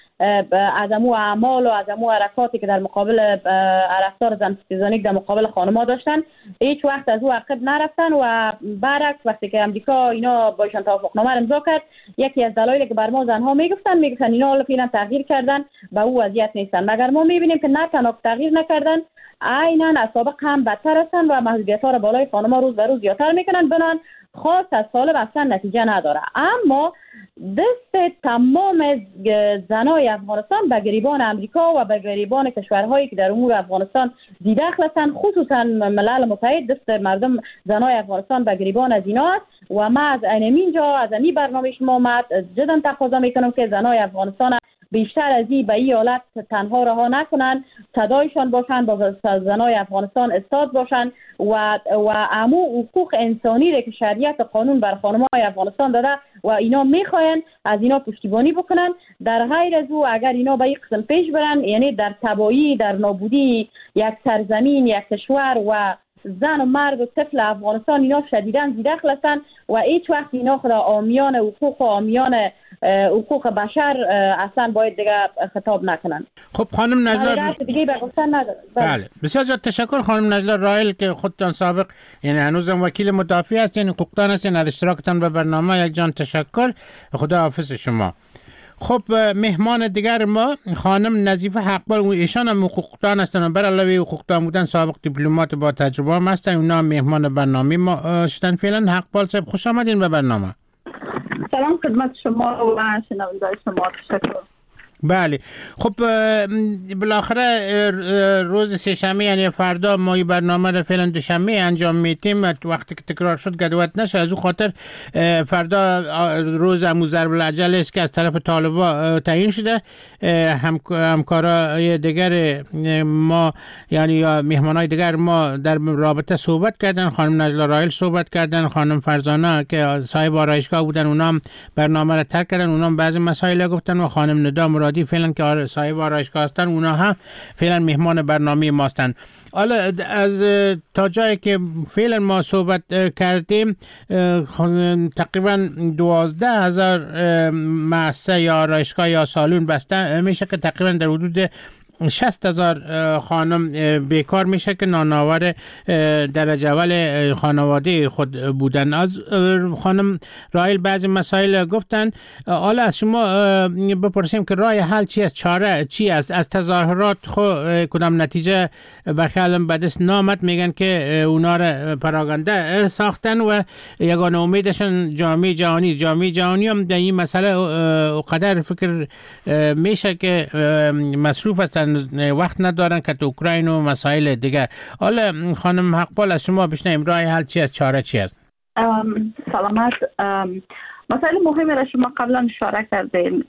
از امو اعمال و از امو حرکاتی که در مقابل رفتار زن ستیزانی در مقابل خانم‌ها داشتن هیچ وقت از او عقب نرفتن و برعکس وقتی که امریکا اینا باشن توافقنامه امضا کرد، یکی از دلایلی که بر ما زنها میگفتن میگفتن اینا حالا فعلا تغییر کردن به او وضعیت نیستن، مگر ما میبینیم که نه تنها تغییر نکردن، عیناً از سابق هم بدتر هستن و محدودیت‌ها را بالای خانم‌ها روز به روز زیادتر میکنن. بنان خاص از طالب اصلا نتیجه نداره. اما دست تمام زنای افغانستان به گریبان امریکا و به گریبان کشورهایی که در امور افغانستان دیدخل هستند، خصوصا ملل متحد، دست مردم زنای افغانستان به گریبان از اینا است و ما از اینجا از این برنامه شما مد جدا تقاضا میکنم که زنای افغانستان بیشتر از این به این حالت تنها رها نکنن، صدایشان باشن، با زنای افغانستان استاد باشن و و امو حقوق انسانی را که شریعت قانون بر خانم‌های افغانستان داده و اینا میخواین از اینا پشتیبانی بکنن. در غیر از او اگر اینا به این قسم پیش برن، یعنی در تباهی، در نابودی یک سرزمین، یک کشور و زن و مرد و طفل افغانستان اینا شدیداً زیرک هستند و هیچ وقت اینا خود عامیان حقوق و عامیان حقوق بشر اصلا باید دیگه خطاب نکنن. خب خانم نجلا دیگه به گفتن نداره. بله بسیار زیاد تشکر خانم نجلا رائل که خودتان سابق یعنی هنوزم وکیل مدافع هستین، حقوقدان هستین، از اشتراکتان به برنامه یک جان تشکر. خدا حافظ شما. خب مهمان دیگر ما خانم نظیفه حقبال، ایشان هم حقوقدان هستن، بر علاوه حقوقدان بودن سابق دیپلمات با تجربه هم هستن. اونا مهمان برنامه ما شدن. فعلا حقبال صاحب خوش آمدین به برنامه. سلام خدمت شما و شنوندگان شما، تشکر. بله خب بالاخره روز سه‌شنبه یعنی فردا ما این برنامه رو فعلا دوشنبه انجام میدیم. وقتی که تکرار شد گدوت نشه، از اون خاطر فردا روز امو ضرب الاجل است که از طرف طالبا تعیین شده. هم همکارای دیگر ما یعنی مهمانای دیگر ما در رابطه صحبت کردن. خانم نجلا رائل صحبت کردن، خانم فرزانه که صاحب آرایشگاه بودن اونام برنامه رو ترک کردن، اونام بعضی مسائل گفتن و خانم ندا مرادی فعلا که صاحب آرایشگاه هستن اونا هم فعلا مهمان برنامه ماستن. حالا از تا جایی که فعلا ما صحبت کردیم تقریبا دوازده هزار مؤسسه یا آرایشگاه یا سالون بسته میشه که تقریبا در حدود شصت هزار خانم بیکار میشه که نانآور درجه اول خانواده خود بودن. از خانم رائل بعضی مسائل گفتن. حالا از شما بپرسیم که راه حل چی است، چاره چی است؟ از تظاهرات خود کدام نتیجه برخیالم به دست نامد؟ میگن که اونا را پراگنده ساختن و یگانه امیدشون جامعه جهانی جامعه جهانی هم در این مسئله قدر فکر میشه که مصروف هستن، وقت ندارن که تو اوکراین و مسائل دیگه. حالا خانم حقبال از شما بشنویم راه حل چی است، چاره چی است؟ سلامت. مسائل مهمی را شما قبلا اشاره کردین.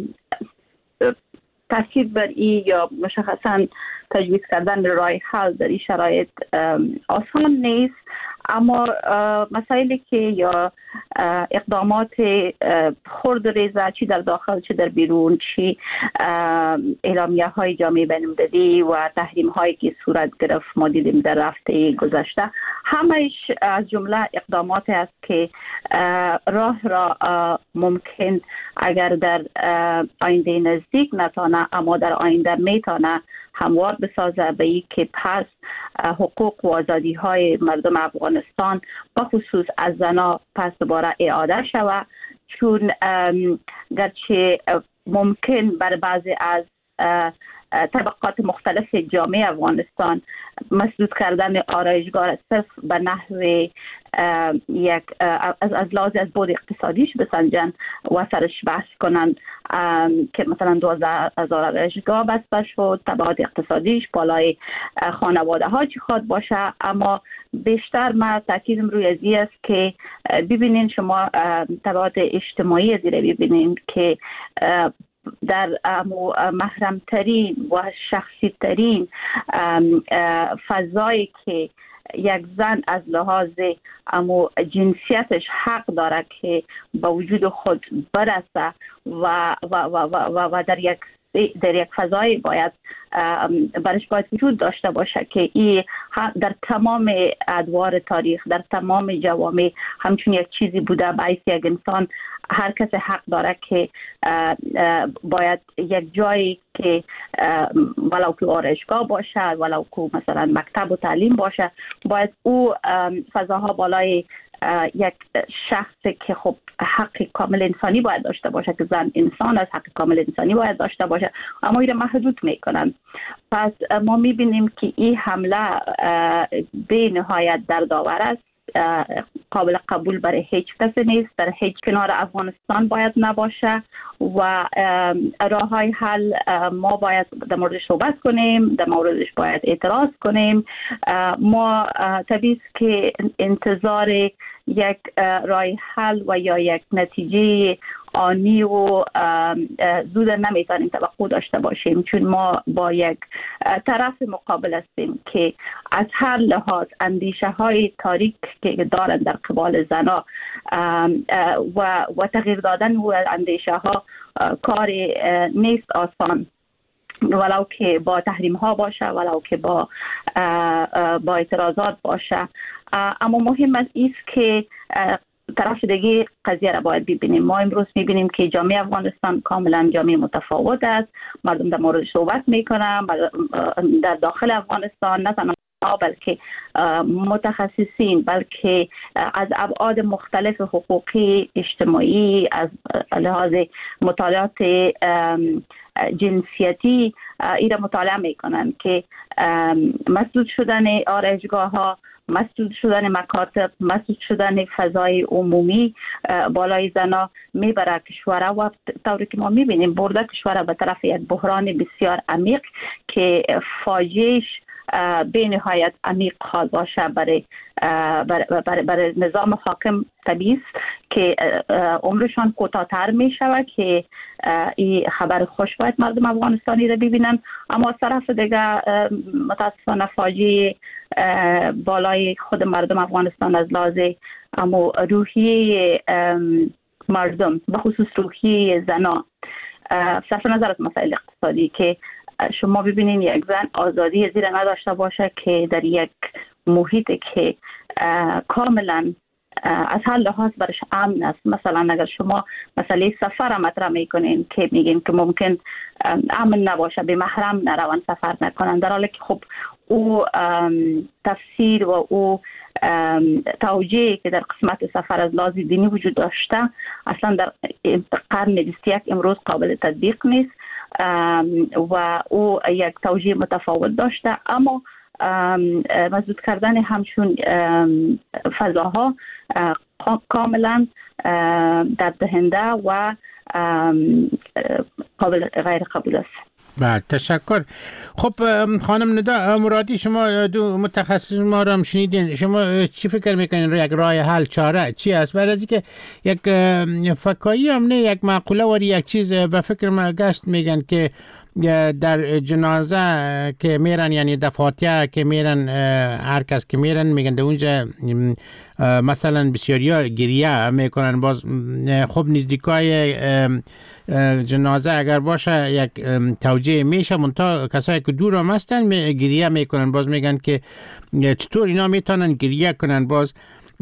تاکید بر این یا مشخصا تجویز کردن راه حل در این شرایط آسان نیست، اما مسائلی که یا اقدامات خرد ریزه چی در داخل چی در بیرون، چی اعلامیه های جامعه بین‌المللی و تحریم هایی که صورت گرفت ما دیدیم در هفته گذشته، همش از جمله اقدامات است که راه را ممکن اگر در آینده نزدیک نتانه اما در آینده میتانه هموار بسازه به این که پس حقوق و آزادی های مردم افغانستان با خصوص از زنا پس دوباره اعاده شود، چون گرچه ممکن بر بعضی از طبقات مختلف جامعه افغانستان مسدود کردن آرایشگاه صرف به نحو یک از از لحاظ از بود اقتصادیش بسنجن و سرش بحث کنن که مثلا دوازده هزار آرایشگاه بسته شد، تبعات اقتصادیش بالای خانواده ها چی خواد باشه. اما بیشتر ما تاکیدم روی ازی است که ببینین شما تبعات اجتماعی ازی رو ببینین که در محرمترین و شخصی ترین فضایی که یک زن از لحاظ امو جنسیتش حق داره که با وجود خود برسه و و و و, و در یک در یک فضای باید برش باید وجود داشته باشه که این در تمام ادوار تاریخ در تمام جوامع همچون یک چیزی بوده. باعث یک انسان هر کس حق داره که باید یک جایی که ولو که آرایشگاه باشه ولو که مثلا مکتب و تعلیم باشه باید او فضاها بالای یک شخص که خب حق کامل انسانی باید داشته باشه که زن انسان از حق کامل انسانی باید داشته باشه، اما این محدود میکنن. پس ما میبینیم که این حمله به نهایت دردآور است، قابل قبول برای هیچ کسی نیست، در هیچ کنار افغانستان باید نباشه و راه های حل ما باید در موردش صحبت کنیم، در موردش باید اعتراض کنیم. ما طبیعی است که انتظار یک راه حل و یا یک نتیجه آنی و زود نمیتونیم توقع داشته باشیم، چون ما با یک طرف مقابل هستیم که از هر لحاظ اندیشه های تاریک که دارن در قبال زنا و و تغییر دادن و اندیشه ها کار نیست آسان. ولو که با تحریم ها باشه، ولو که با با اعتراضات باشه. اما مهم است که طرف دیگه قضیه را باید ببینیم. ما امروز میبینیم که جامعه افغانستان کاملا جامعه متفاوت است. مردم در مورد صحبت میکنن در داخل افغانستان، نه تنها بلکه متخصصین، بلکه از ابعاد مختلف حقوقی، اجتماعی، از لحاظ مطالعات جنسیتی ایره مطالعه میکنن که مسدود شدن آرایشگاه ها، مسدود شدن مکاتب، مسدود شدن فضای عمومی بالای زنا میبره کشور و طوری که ما میبینیم برده کشور به طرف یک بحران بسیار عمیق که فاجعه‌اش به نهایت عمیق خواهد باشه برای برای, برای, برای نظام حاکم. طبیعی است که عمرشان کوتاه‌تر می شود که این خبر خوش باید مردم افغانستانی را ببینن، اما از طرف دیگه متاسفانه فاجعه بالای خود مردم افغانستان از لحاظ اما روحیه مردم، به خصوص روحیه زنا، صرف نظر از مسائل اقتصادی که شما ببینید یک زن آزادی زیر نداشته باشه که در یک محیط که کاملا از هر لحاظ برش امن است. مثلا اگر شما مسئله سفر مطرح میکنین که میگین که ممکن امن نباشه، به محرم نروان، سفر نکنن، در حالی که خب او تفسیر و او توجیهی که در قسمت سفر از لحاظ دینی وجود داشته اصلا در قرن بیست و یک امروز قابل تطبیق نیست و او یک توجیه متفاوت داشته. اما مسدود کردن همچون فضاها کاملا درد دهنده و قابل غیر قبول است. بله، تشکر. خب خانم ندا مرادی، شما دو متخصص ما را هم شنیدین، شما چی فکر میکنین یک راه حل، چاره چی است؟ برای از که یک فکایی هم نه، یک معقوله وری یک چیز به فکر ما گشت، میگن که در جنازه که میرن، یعنی دفاتر که میرن، هر کس که میرن میگن در اونجا مثلا بسیاریا گریه میکنن. باز خب نزدیکای جنازه اگر باشه یک توجیه میشه، منتها کسایی که دور هم هستن گریه میکنن. باز میگن که چطور اینا میتونن گریه کنن. باز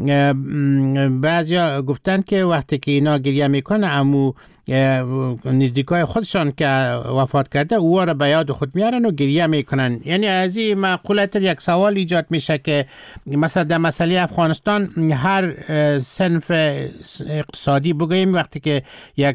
بعضیا گفتن که وقتی که اینا گریه میکنن امو نزدیکای خودشان که وفات کرده او را به یاد خود میارن و گریه میکنن. یعنی از این معقولت یک سوال ایجاد میشه که مثلا در مسئله افغانستان هر صنف اقتصادی بگوییم وقتی که یک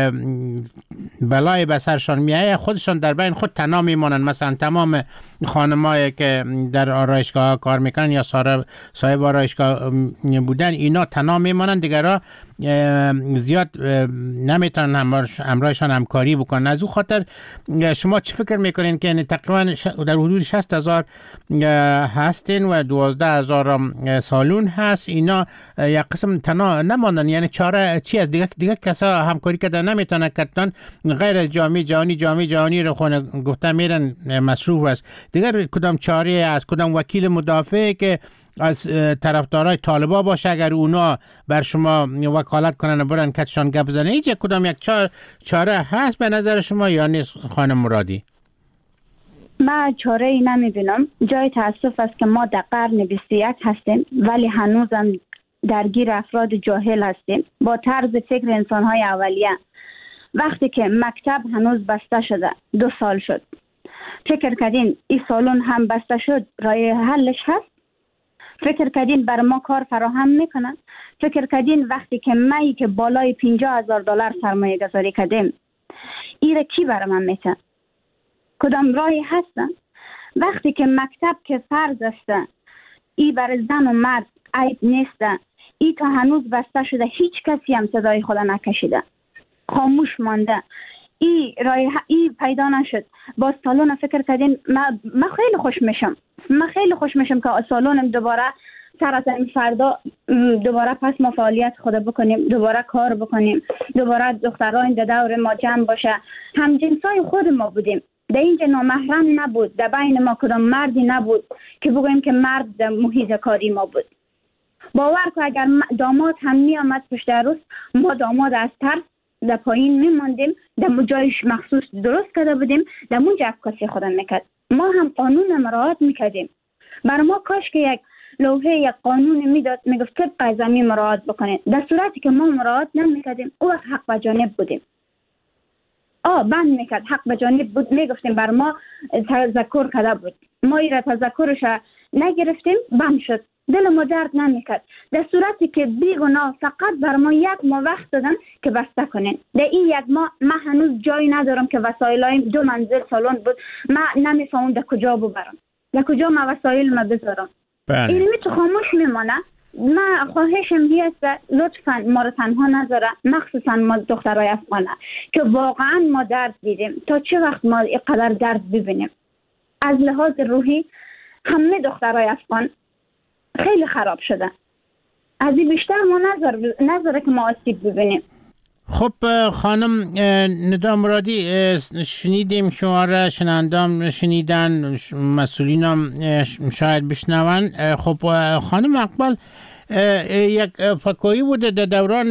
بلای به سرشان میایه خودشان در بین خود تنها میمانن. مثلا تمام خانمایی که در آرایشگاه کار میکنن یا صاحب آرایشگاه بودن اینا تنها میمانن، دیگرها زیاد نمیتونن همراهشان همکاری بکنن. از او خاطر شما چی فکر میکنین که تقریبا در حدود شصت هزار هستین و دوازده هزار سالون هست، اینا یک قسم تنها نماندن، یعنی چاره چی از دیگه دیگه کسا همکاری کرده نمیتونن کتن غیر از جامعه جهانی جامعه جهانی رو خونه گفته میرن مصروف است. دیگر کدام چاره از کدام وکیل مدافع که از طرفدارای طالبا باشه اگر اونا بر شما وکالت کنن و برن کتشان گپ بزنن، هیچ کدام یک چار چاره هست به نظر شما یا نیست خانم مرادی؟ من چاره ای نمیبینم. جای تاسف است که ما در قرن بیست و یک هستیم ولی هنوزم درگیر افراد جاهل هستیم با طرز فکر انسانهای اولیه. وقتی که مکتب هنوز بسته شده، دو سال شد، فکر کردین این سالون هم بسته شد راه حلش هست؟ فکر کردین بر ما کار فراهم میکنن؟ فکر کردین وقتی که مایی که بالای پنجاه هزار دلار سرمایه گذاری کردیم ایره کی بر من میتن؟ کدام راهی هستن؟ وقتی که مکتب که فرض است ای بر زن و مرد عیب نیست، ای تا هنوز بسته شده، هیچ کسی هم صدای خود نکشیده، خاموش مانده، ای رای ای پیدا نشد. با سالون فکر کردین من ما خیلی خوش میشم، من خیلی خوش میشم که سالونم دوباره سر از این فردا دوباره پس ما فعالیت خود بکنیم، دوباره کار بکنیم، دوباره دختران در دور ما جمع باشه. هم جنسای خود ما بودیم، در اینجا نامحرم نبود، در بین ما کدام مردی نبود که بگوییم که مرد در محیط کاری ما بود. باور که اگر داماد هم می آمد پشت عروس، ما داماد از ترس در پایین میماندیم، در جایش مخصوص درست کرده بودیم، در اونجا عکاسی خودم میکرد. ما هم قانون مراعات میکردیم. برای ما کاش که یک لوحه یک قانون میداد میگفت طبق زمین مراعات بکنید. در صورتی که ما مراعات نمیکردیم او وقت حق به جانب بودیم. آه بند میکرد، حق به جانب بود، میگفتیم بر ما تذکر کرده بود، ما ایره تذکرش نگرفتیم، بند شد، دل ما درد نمیکرد. در صورتی که بیگناه فقط بر ما یک ماه وقت دادن که بسته کنین. در این یک ماه من هنوز جایی ندارم که وسایلایم دو منزل سالن بود، من نمیفهمم در کجا ببرم، در کجا ما وسایل ما بذارم. علمی تو خاموش میمانه. من خواهشم هست لطفا ما رو تنها نذاره، مخصوصا ما دخترای افغانه که واقعا ما درد دیدیم. تا چه وقت ما اینقدر درد ببینیم؟ از لحاظ روحی همه دخترای افغان خیلی خراب شده. از این بیشتر ما نظر نظره که ما آسیب ببینیم. خب خانم ندا مرادی، شنیدیم شما را، شنوندگان شنیدن، مسئولینم شاید بشنون. خب خانم اقبال، یک فکایی بوده در دوران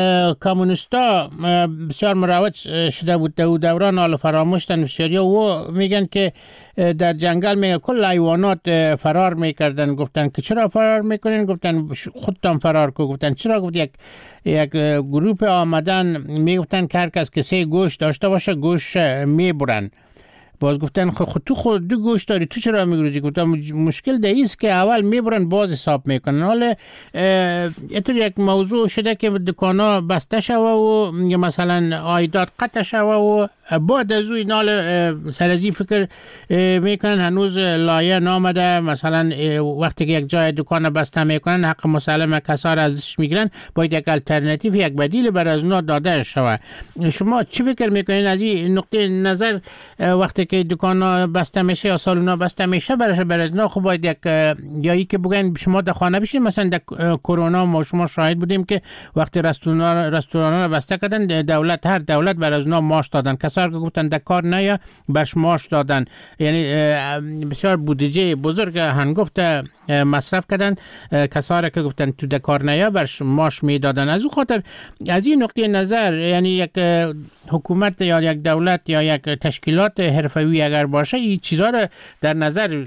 کمونیستا بسیار مروج شده بود، در دوران حالا فراموشتن بسیاری و میگن که در جنگل میگه کل حیوانات فرار میکردن. گفتن که چرا فرار میکنین؟ گفتن خودتان فرار کن. گفتن چرا؟ گفت یک یک گروپ آمدن میگفتن که هر کس که سه گوشت داشته باشه گوشت میبرن. باز گفتن خود تو خود دو گوشت داری، تو چرا میگروزی؟ گفتن مشکل ده ایست که اول میبرن باز حساب میکنن. حالا اینطور یک موضوع شده که دکانا بسته شوه و یا مثلا عایدات قطع شوه و بعد از اون نال سرازی فکر میکنن هنوز لایه نامده، مثلا وقتی که یک جای دکان بسته میکنن حق مسلم کسا را ازش میگیرن، باید یک الٹرناتیو، یک بدیل بر از اونا داده شوه. شما چی فکر میکنین از این نقطه نظر؟ وقتی که دکان بسته میشه یا سالونا بسته میشه برش برازنا خب باید یک یا ای که بگن شما در خانه بشین. مثلا در کرونا ما شما شاهد بودیم که وقتی رستوران رستوران رو بسته کردن، دولت هر دولت برازنا ماش دادن، کسا که گفتن در کار نیا برش ماش دادن. یعنی بسیار بودجه بزرگ هنگفت مصرف کردن، کسا که گفتن تو در کار نیا برش ماش میدادن. از اون خاطر از این نقطه نظر یعنی یک حکومت یا یک دولت یا یک تشکیلات حرفه‌ای اگر باشه این چیزها رو در نظر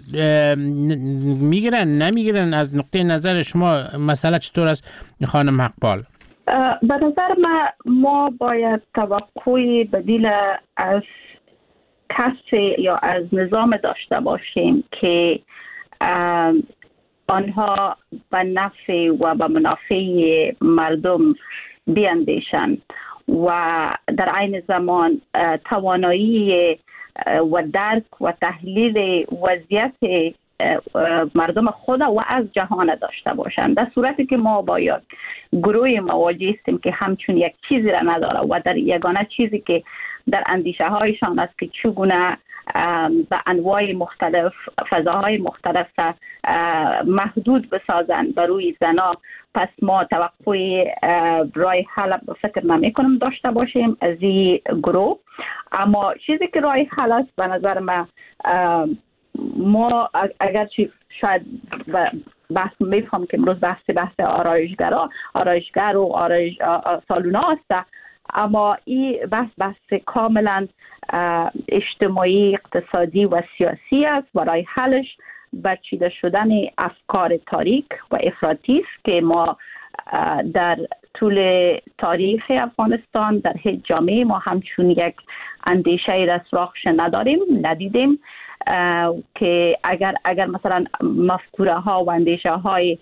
میگیرن نمیگیرن؟ از نقطه نظر شما مسئله چطور است خانم اقبال؟ به نظر ما ما باید توقعی بدیل از کسی یا از نظام داشته باشیم که آنها به نفع و به منافع مردم بیندیشند و در عین زمان توانایی و درک و تحلیل وضعیت مردم خود و از جهان داشته باشند. در صورتی که ما باید گروه مواجه هستیم که همچون یک چیزی را نداره و در یگانه چیزی که در اندیشه هایشان است که چگونه به انواع مختلف فضاهای مختلف محدود بسازن بر روی زنا، پس ما توقع راه حل فکر نمی کنم داشته باشیم از این گروه. اما چیزی که راه حل است به نظر ما، ما اگر چی شاید بحث میفهم که امروز بحث بحث آرایشگرا آرایشگر و آرایش سالونا است، اما این بحث بحث کاملا اجتماعی، اقتصادی و سیاسی است. برای حلش برچیده شدن افکار تاریک و افراطی است که ما در طول تاریخ افغانستان در هیچ جامعه ما همچون یک اندیشه را سراغش نداریم، ندیدیم که اگر اگر مثلا مفکوره ها و اندیشه های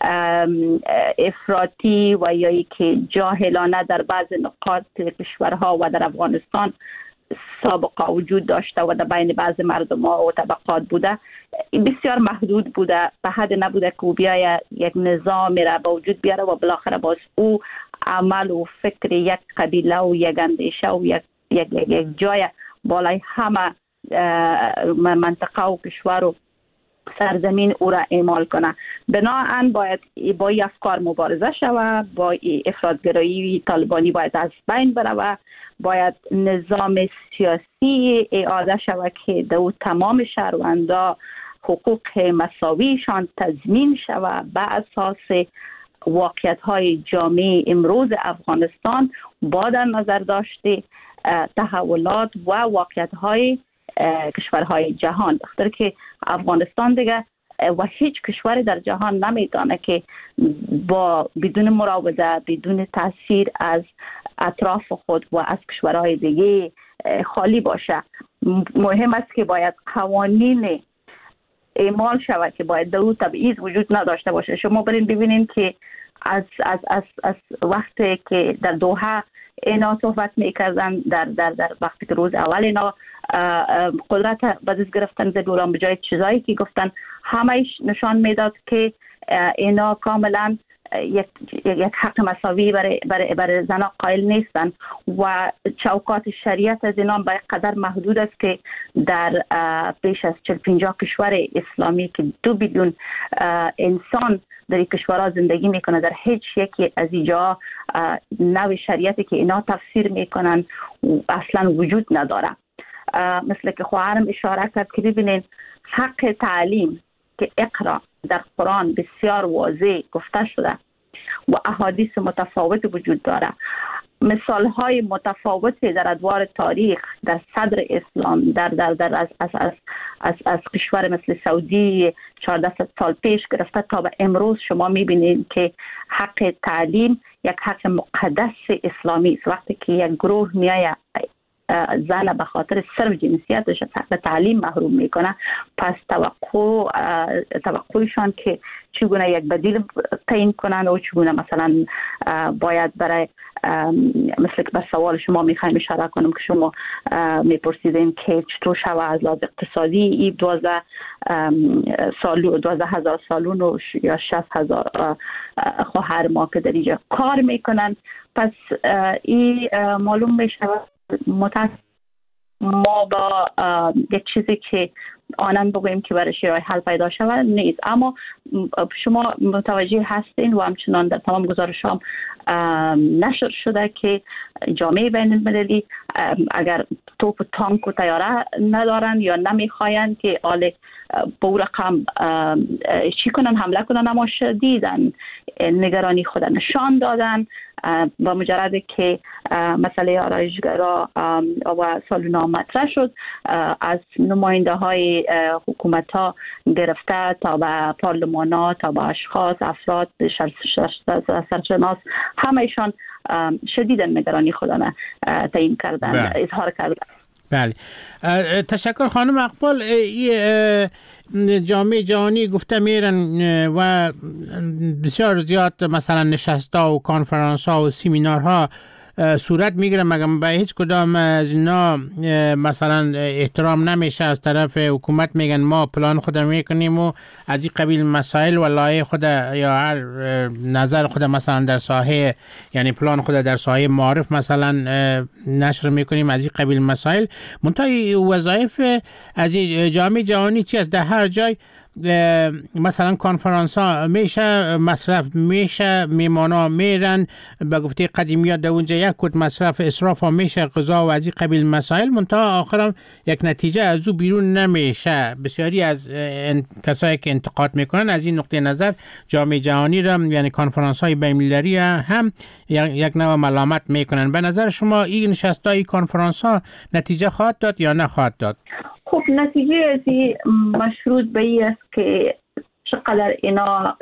افراطی و یا که جاهلانه در بعض نقاط کشورها و در افغانستان سابقه وجود داشته و در بین بعض مردم ها و طبقات بوده، بسیار محدود بوده، به حد نبوده که بیاید یک نظام را به وجود بیاره و بالاخره باز او عمل و فکر یک قبیله و یک اندیشه و یک یک, یک, یک جای بالای همه منطقه و کشور و سرزمین او را اعمال کنه. بناهن باید با این افکار مبارزه شود، با افراطگرایی طالبانی باید از بین بره، باید نظام سیاسی اعاده شود که در تمام شهروندا حقوق مساویشان تضمین شود به اساس واقعیت های جامعه امروز افغانستان با در نظر داشته تحولات و واقعیت های کشورهای جهان، بخاطر که افغانستان دیگه و هیچ کشوری در جهان نمیتونه که با بدون مراوده، بدون تاثیر از اطراف خود و از کشورهای دیگه خالی باشه. مهم است که باید قوانین اعمال شود که باید در اون تبعیض وجود نداشته باشه. شما برین ببینین که از از از از وقتی که در دوحه اینا صحبت میکردن، در در در وقتی که روز اول اینا قدرت به دست گرفتن در دوران به جای چیزایی که گفتن، همهش نشان میداد که اینا کاملا یک یک حق مساوی برای برای برای زنان قائل نیستن و چوکات شریعت از اینا به قدر محدود است که در بیش از چهل پنجاه کشور اسلامی که دو بیلیون انسان در این کشورها زندگی میکنه، در هیچ یکی از اینجا نوع شریعتی که اینا تفسیر میکنن اصلا وجود نداره. مثل که خواهرم اشاره کرد که ببینین حق تعلیم که اقرا در قرآن بسیار واضح گفته شده و احادیث متفاوت وجود داره. مثال های متفاوتی در ادوار تاریخ در صدر اسلام در در در از از از از, از کشور مثل سعودی چهارده سال پیش گرفته تا به امروز شما میبینید که حق تعلیم یک حق مقدس اسلامی است. وقتی که یک گروه میایه زن به خاطر صرف جنسیتش از تعلیم محروم میکنه، پس توقع توقعشان که چگونه یک بدیل تعیین کنن و چگونه مثلا باید برای مثل که بر سوال شما میخوایم اشاره کنم که شما میپرسیدین که چطور شوه از لحاظ اقتصادی این دوازده سالون دوازده هزار سالون یا شصت هزار خواهر ما که در اینجا کار میکنن، پس این معلوم میشه متاسف ما با یک چیزی که آنان بگوییم که برای راه حل پیدا شود نیست. اما شما متوجه هستین و همچنان در تمام گزارشام نشر شده که جامعه بین المللی اگر توپ و تانک و طیاره ندارن یا نمیخواین که آل با رقم چی کنن، حمله کنن، اما شدیدن نگرانی خود نشان دادن با مجرد که مسئله آرایشگرا و سالونا مطرح شد، از نماینده های حکومت ها گرفته تا به پارلمان ها تا به اشخاص افراد سرشناس همهشان شدیدن نگرانی خودن تعیین کردن، اظهار کردن. بله، تشکر خانم اقبال. این جامعه جهانی گفته میرن و بسیار زیاد مثلا نشست‌ها و کنفرانس‌ها و سیمینارها صورت میگیره، مگر به هیچ کدام از اینا مثلا احترام نمیشه از طرف حکومت؟ میگن ما پلان خود میکنیم و از این قبیل مسائل و لایه خود یا هر نظر خود مثلا در ساحه، یعنی پلان خود در ساحه معارف مثلا نشر میکنیم از این قبیل مسائل. منتهای وظایف از جامعه جهانی چی است؟ در هر جای مثلا کنفرانس ها میشه، مصرف میشه، میمانا میرن، به گفته قدیمیات در اونجا یک کد مصرف اسراف ها میشه، غذا و از این قبیل مسائل، منتها آخرم یک نتیجه از او بیرون نمیشه. بسیاری از کسایی که انتقاد میکنن از این نقطه نظر جامعه جهانی را، یعنی کنفرانس های بین المللی هم یک نوع ملامت میکنن. به نظر شما این نشست های کنفرانس ها نتیجه خواهد داد یا نخواهد داد؟ خب نتیجه ازی مشروط به این است که چقدر اینا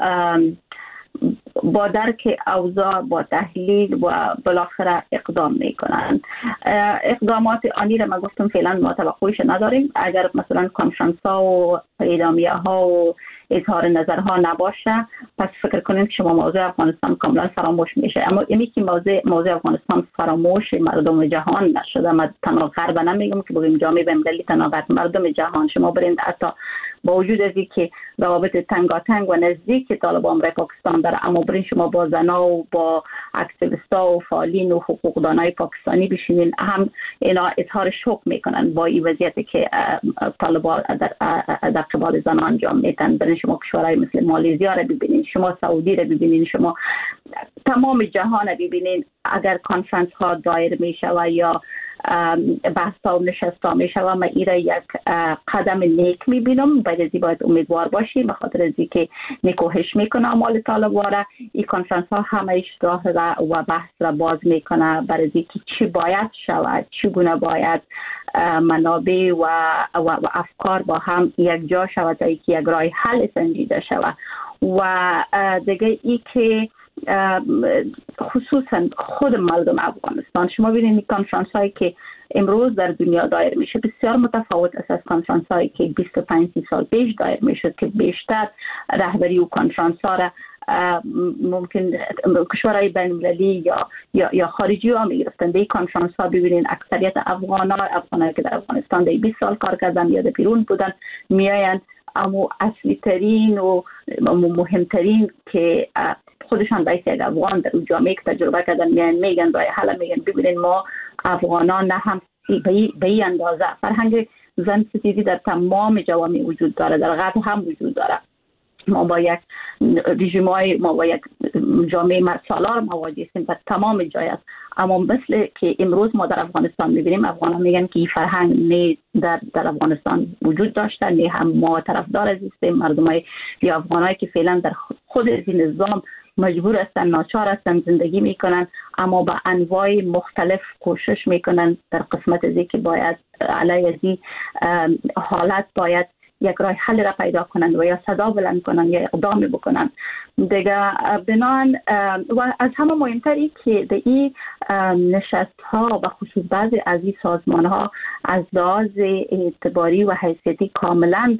با درک اوضاع، با تحلیل و بالاخره اقدام میکنن. اقدامات آنی را من گفتم فعلا ما توقعش نداریم. اگر مثلا کنفرانس ها و اعلامیه ها و اظهار نظرها نباشه، پس فکر کنیم که شما موضوع افغانستان کاملا فراموش میشه. اما اینی که موضوع موضوع افغانستان فراموش مردم جهان نشده. من تنها غرب نمیگم که بگیم جامعه بین‌المللی، تنها غرب، مردم جهان. شما برید حتی با وجود از اینکه روابط تنگاتنگ و نزدیک طالبان برای پاکستان داره، اما برین شما با زنا و با اکتیویستا و فعالین و حقوقدانای پاکستانی بشینین، هم اینا اظهار شوق میکنن با این وضعیتی که طالبان در در قبال زنان انجام میدن. برین شما کشورهای مثل مالزیا را ببینین، شما سعودی را ببینین، شما تمام جهان را ببینین. اگر کانفرنس ها دایر میشه و یا بحث ها و نشست ها می شود. من این را یک قدم نیک می بینم. برای ازی باید امیدوار باشیم به خاطر ازی که نکوهش میکنه اعمال طالبواره. این کنفرانس ها همه راه و بحث را باز میکنه برای ازی که چی باید شود، چگونه باید منابع و, و, و افکار با هم یک جا شود تا یک راه حل سنجیده شود. و دیگه ای که خصوصا خود مردم افغانستان، شما ببینید کنفرانس هایی که امروز در دنیا دایر میشه بسیار متفاوت است از کنفرانس هایی که بیست و پنج سال پیش دایر میشد که بیشتر رهبری و کنفرانس ها را ممکن کشورهای بین المللی یا یا یا خارجی ها میگرفتن. در کنفرانس ها ببینید اکثریت افغان ها افغانایی که در افغانستان در بیست سال کار کردن یا در بیرون بودن میآیند، اما اصلی ترین و مهمترین که خودشان رئیس یک افغان در اون جامعه که تجربه کردن میان میگن رای حل میگن ببینید ما افغانان نه هم به این اندازه فرهنگ زن ستیزی در تمام جوامع وجود داره، در غرب هم وجود داره. ما با یک رژیم‌های ما با یک جامعه مرسالار مواجه هستیم در تمام جای است. اما مثل که امروز ما در افغانستان می‌بینیم افغانان میگن که این فرهنگ نه در در افغانستان وجود داشته، نه هم ما طرفدار از هستیم. مردمای یا افغانایی که فعلا در خود این نظام مجبور هستن، ناچار هستن زندگی میکنن، اما با انواع مختلف کوشش میکنن در قسمت ازی که باید علیه ازی حالت باید یک راه حل را پیدا کنند و یا صدا بلند کنند یا اقدام بکنند دیگه. بنان و از همه مهمتری که در این نشست ها و خصوص بعضی از این سازمان ها از لحاظ اعتباری و حیثیتی کاملا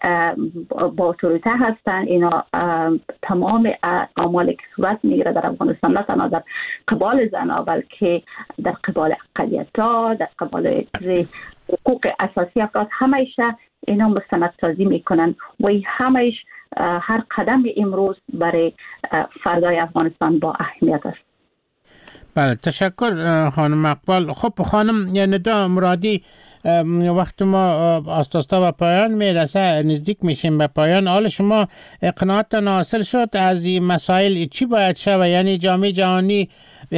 با اتوریته هستند. اینا تمام اعمال که صورت میگیره در افغانستان نه تنها در قبال زنها بلکه در قبال اقلیت‌ها، در قبال حقوق اساسی افراد همیشه اینا مستندسازی میکنن و همش هر قدم امروز برای فردای افغانستان با اهمیت است. بله تشکر خانم اقبال. خب خانم ندا مرادی، وقت ما آستا آستا به پایان میرسه، نزدیک میشیم به پایان. حال شما قناعتتان حاصل شد از این مسائل چی باید شود؟ یعنی جامعه جهانی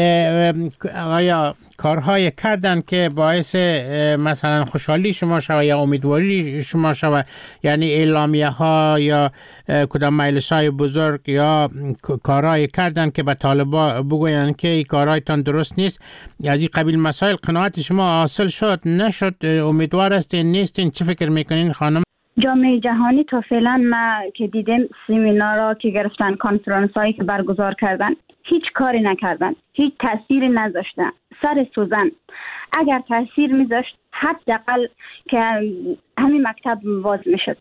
آیا کارهای کردن که باعث مثلا خوشحالی شما شود یا امیدواری شما شود؟ یعنی اعلامیه ها یا کدام مجلس های بزرگ یا کارهای کردن که به طالبا بگوین که این کارهایتان درست نیست؟ از این قبیل مسائل قناعت شما حاصل شد نشد؟ امیدوار هستین نیستین؟ چه فکر میکنین خانم؟ جامعه جهانی تا فعلا ما که دیدیم سمینارها که گرفتن، کنفرانس هایی که برگزار کردن، هیچ کاری نکردن، هیچ تأثیری نذاشتن. سر سوزن اگر تأثیر میذاشت حداقل که همین مکتب باز میشد،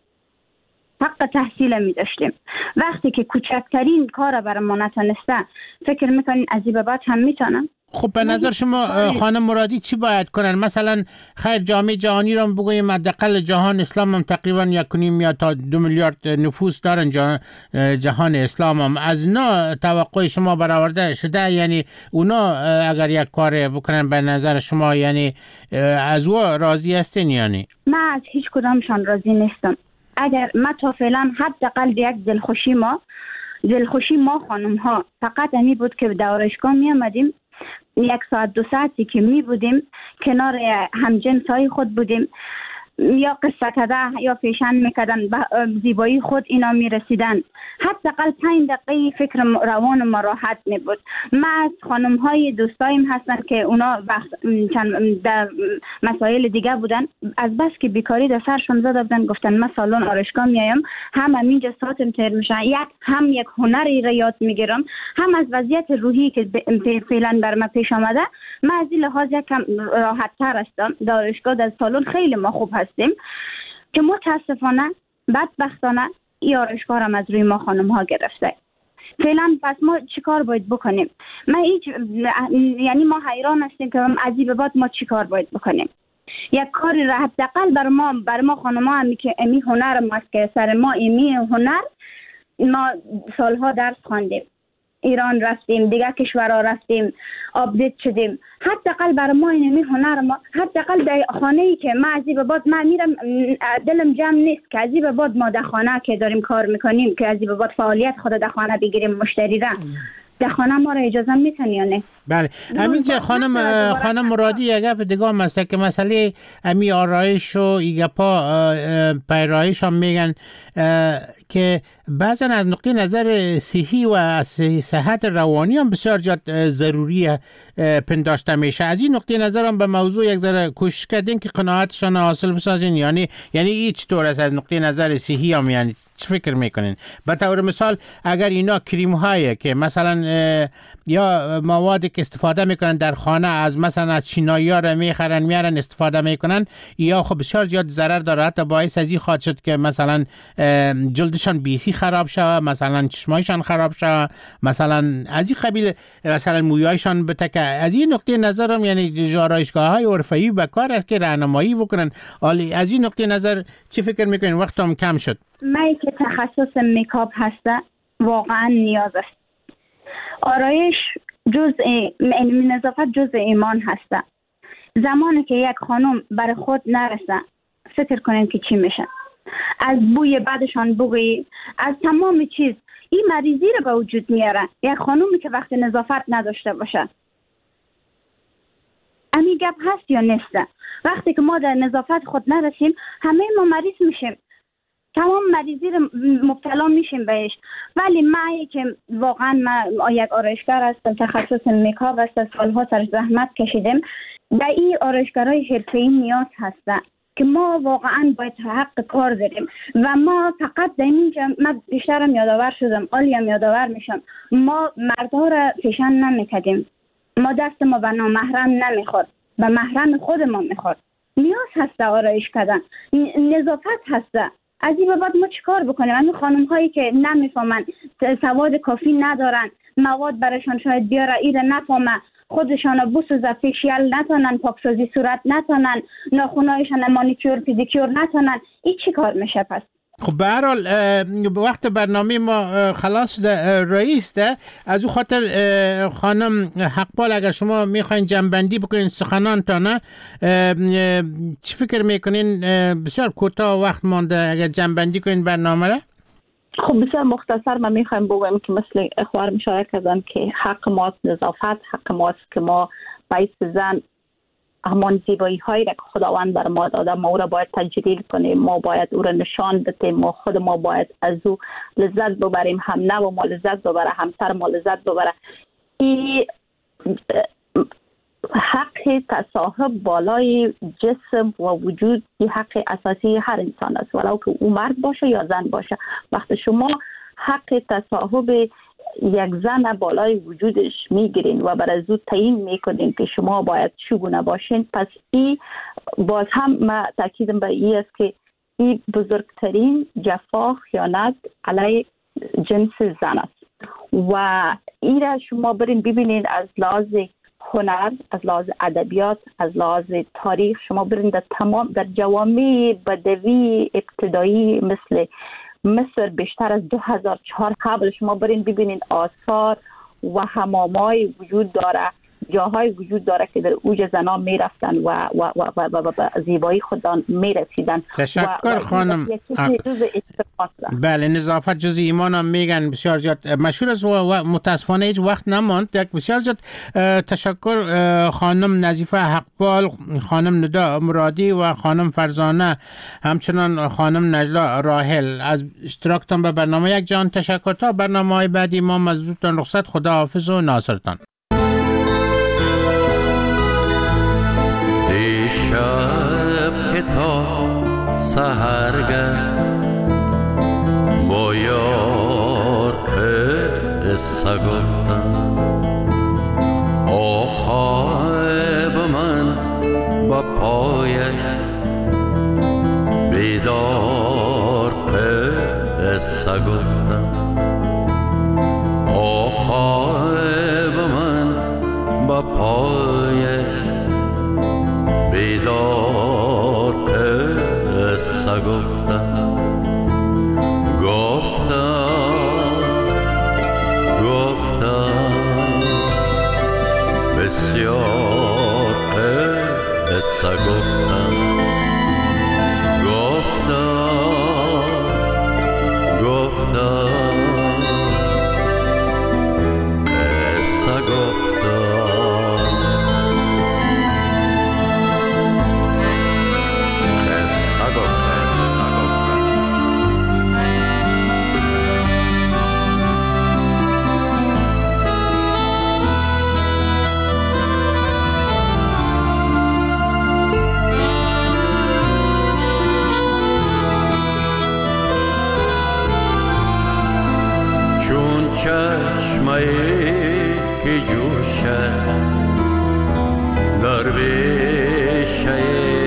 حق تحصیل میداشتیم. وقتی که کوچکترین کار برای ما نتونسته، فکر میکنین از این به بعد هم میتونن؟ خب به نظر شما خانم مرادی چی باید کنن؟ مثلا خیر جامعه جهانی رو بگوییم حداقل جهان اسلام هم تقریبا یک و نیم یا تا دو میلیارد نفوس دارن جهان اسلام هم. از اینا توقع شما برآورده شده؟ یعنی اونا اگر یک کار بکنن به نظر شما یعنی از او راضی هستین؟ یعنی من از هیچ کدامشان راضی نیستم. اگر ما تا فعلا حداقل یک دلخوشی ما دلخوشی ما خانم ها فقط امی بود که به آرایشگاه می آمدیم، یک ساعت دو ساعتی که می بودیم کنار همجنس های خود بودیم، یا قصه کده یا فیشن میکردن، زیبایی خود اینا میرسیدن. حداقل پنج دقیقه فکر روان ما راحت نبود. ما از خانم های دوستایم هستن که اونا چند در مسائل دیگه بودن، از بس که بیکاری در سرشون زده بودن گفتن ما سالن آرایشگاه میایم، هم همینجا ساعتم تیر میشن، یک هم یک هنری را یاد میگیرم، هم از وضعیت روحی که فعلا بر ما پیش آمده ما از این لحاظ یکم راحت تر هستم. در آرایشگاه در سالن خیلی ما خوب هستیم که متاسفانه بدبختانه این آرایشگاه هم از روی ما خانم ها گرفته. فعلا پس ما چیکار باید بکنیم؟ ما هیچ یعنی ما حیران هستیم که از این به بعد ما چیکار باید بکنیم. یک کاری را حداقل بر ما بر ما خانم ها همی که امی هنر ماست که سر ما امی هنر ما سالها درس خواندیم، ایران رفتیم، دیگه کشورها رفتیم، آپدیت شدیم. حداقل برای ما اینمی هنر ما، حداقل در خانه ای که ما از این به بعد من میرم دلم جمع نیست که از این به بعد ما در خانه که داریم کار میکنیم که از این به بعد فعالیت خود در خانه بگیریم مشتری را. در خانه ما را اجازه میتن یا نه؟ بله همینجا خانم خانم مرادی یک گپ دیگه هم است که مسئله امی آرایش و ایگپا پیرایش هم میگن که بعضا از نقطه نظر صحی و از صحت روانی هم بسیار جد ضروری پنداشته میشه. از این نقطه نظر هم به موضوع یک ذره کوشش کردین که قناعتشان حاصل بسازین، یعنی یعنی هیچ طور از نقطه نظر صحی هم یعنی چه فکر میکنین؟ به طور مثال اگر اینا کریم هایی که مثلا یا موادی که استفاده میکنن در خانه از مثلا از چینایی ها را میخرن میارن استفاده میکنن، یا خب بسیار زیاد ضرر داره، حتی باعث از این خواهد شد که مثلا جلدشان بیخی خراب شود، مثلا چشمایشان خراب شود، مثلا از این قبیل مثلا مویایشان بتکه. از این نقطه نظرم یعنی آرایشگاه های عرفی به کار است که راهنمایی بکنن. حالی از این نقطه نظر چی فکر میکنین؟ وقتم کم شد. من که تخصص میکاپ هسته واقعا نیاز است. آرایش جزء نظافت جزء ایمان هسته. زمانی که یک خانم برای خود نرسه فکر کنین که چی میشه. از بوی بعدشان بوی، از تمام چیز این مریضی رو به وجود میاره. یک خانومی که وقت نظافت نداشته باشه، امی گپ هست یا نیست؟ وقتی که ما در نظافت خود نرسیم همه ما مریض میشیم، تمام مریضی رو مبتلا میشیم بهش. ولی من که واقعا من یک آرایشگر هستم، تخصص میکاپ است، سالها سر زحمت کشیدم. در این آرایشگرای حرفه‌ای نیاز هست که ما واقعا باید حق کار داریم و ما فقط در اینجا من بیشترم یادآور شدم، عالیم یادآور میشم، ما مردها را فیشن نمیکردیم، ما دست ما به نامحرم نمیخورد، به محرم خود ما میخورد. نیاز هست آرایش کردن، نظافت هست. از این بعد ما چیکار بکنیم؟ همین خانم هایی که نمیفهمن، سواد کافی ندارن، مواد برایشان شاید بیاره ایره نفهمه، خودشان بوسوزه، فیشیال نتونن، پاکسازی صورت نتونن، ناخونایشان مانیکیور پدیکیور نتونن، این چی کار میشه پس؟ خب به هر حال وقت برنامه ما خلاص ده رئیس ده، از او خاطر خانم حقپال اگر شما میخواین جنبندی بکنین سخنانتان، چی فکر میکنین؟ بسیار کوتاه وقت مانده، اگر جنبندی کنین برنامه را. خب بسیار مختصر من میخوایم بگم که مثل اخوار مشارکت کردن که حق ماست نظافت، حق ماست که ما باید زن همان زیبایی هایی را که خداوند بر ما داده ما او را باید تجلیل کنیم، ما باید او را نشان بدیم، ما خود ما باید از او لذت ببریم، هم نه و ما لذت ببره، همسر ما لذت ببره. این حق تصاحب بالای جسم و وجود این حق اساسی هر انسان است، ولو که او مرد باشه یا زن باشه. وقتی شما حق تصاحب یک زن بالای وجودش میگیرین و بر از او تعیین میکنین که شما باید چگونه باشین، پس این باز هم ما تاکیدم به این است که این بزرگترین جفا خیانت علیه جنس زن است و این را شما برین ببینین از لحاظ هنر، از لحاظ ادبیات، از لحاظ تاریخ. شما برین در تمام در جوامع بدوی ابتدایی مثل مصر بیشتر از دو هزار و چهار قبل شما برین ببینین آثار و حمامای وجود داره، جاهای وجود داره که در اوج زنان میرفتن و و و و, و, و, و زیبایی خودان میرسیدن. تشکر خانم. بله نظافت جز ایمان هم میگن، بسیار زیاد مشهور است و متاسفانه هیچ وقت نماند. یک بسیار زیاد تشکر خانم نظیفه حقپال، خانم ندا مرادی و خانم فرزانه، همچنان خانم نجلا راحل از اشتراکتان به برنامه یک جان. تشکر. تا برنامه های بعدی ما مزدورتان رخصت. خدا حافظ و ناصرتان. شب که تا سحرگه با یار قصه گفتم، آخای به من با پایش بیدار قصه گفتم، آخای به من با پایش بیدار قصه گفتم، گفتم گفتم بسیار قصه گفتم، گفتم گفتم که جوشد در بیشه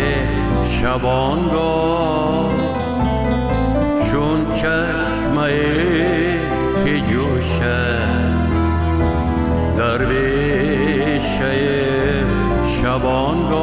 شبانگاه، چون چشمه که جوشد در بیشه شبانگاه.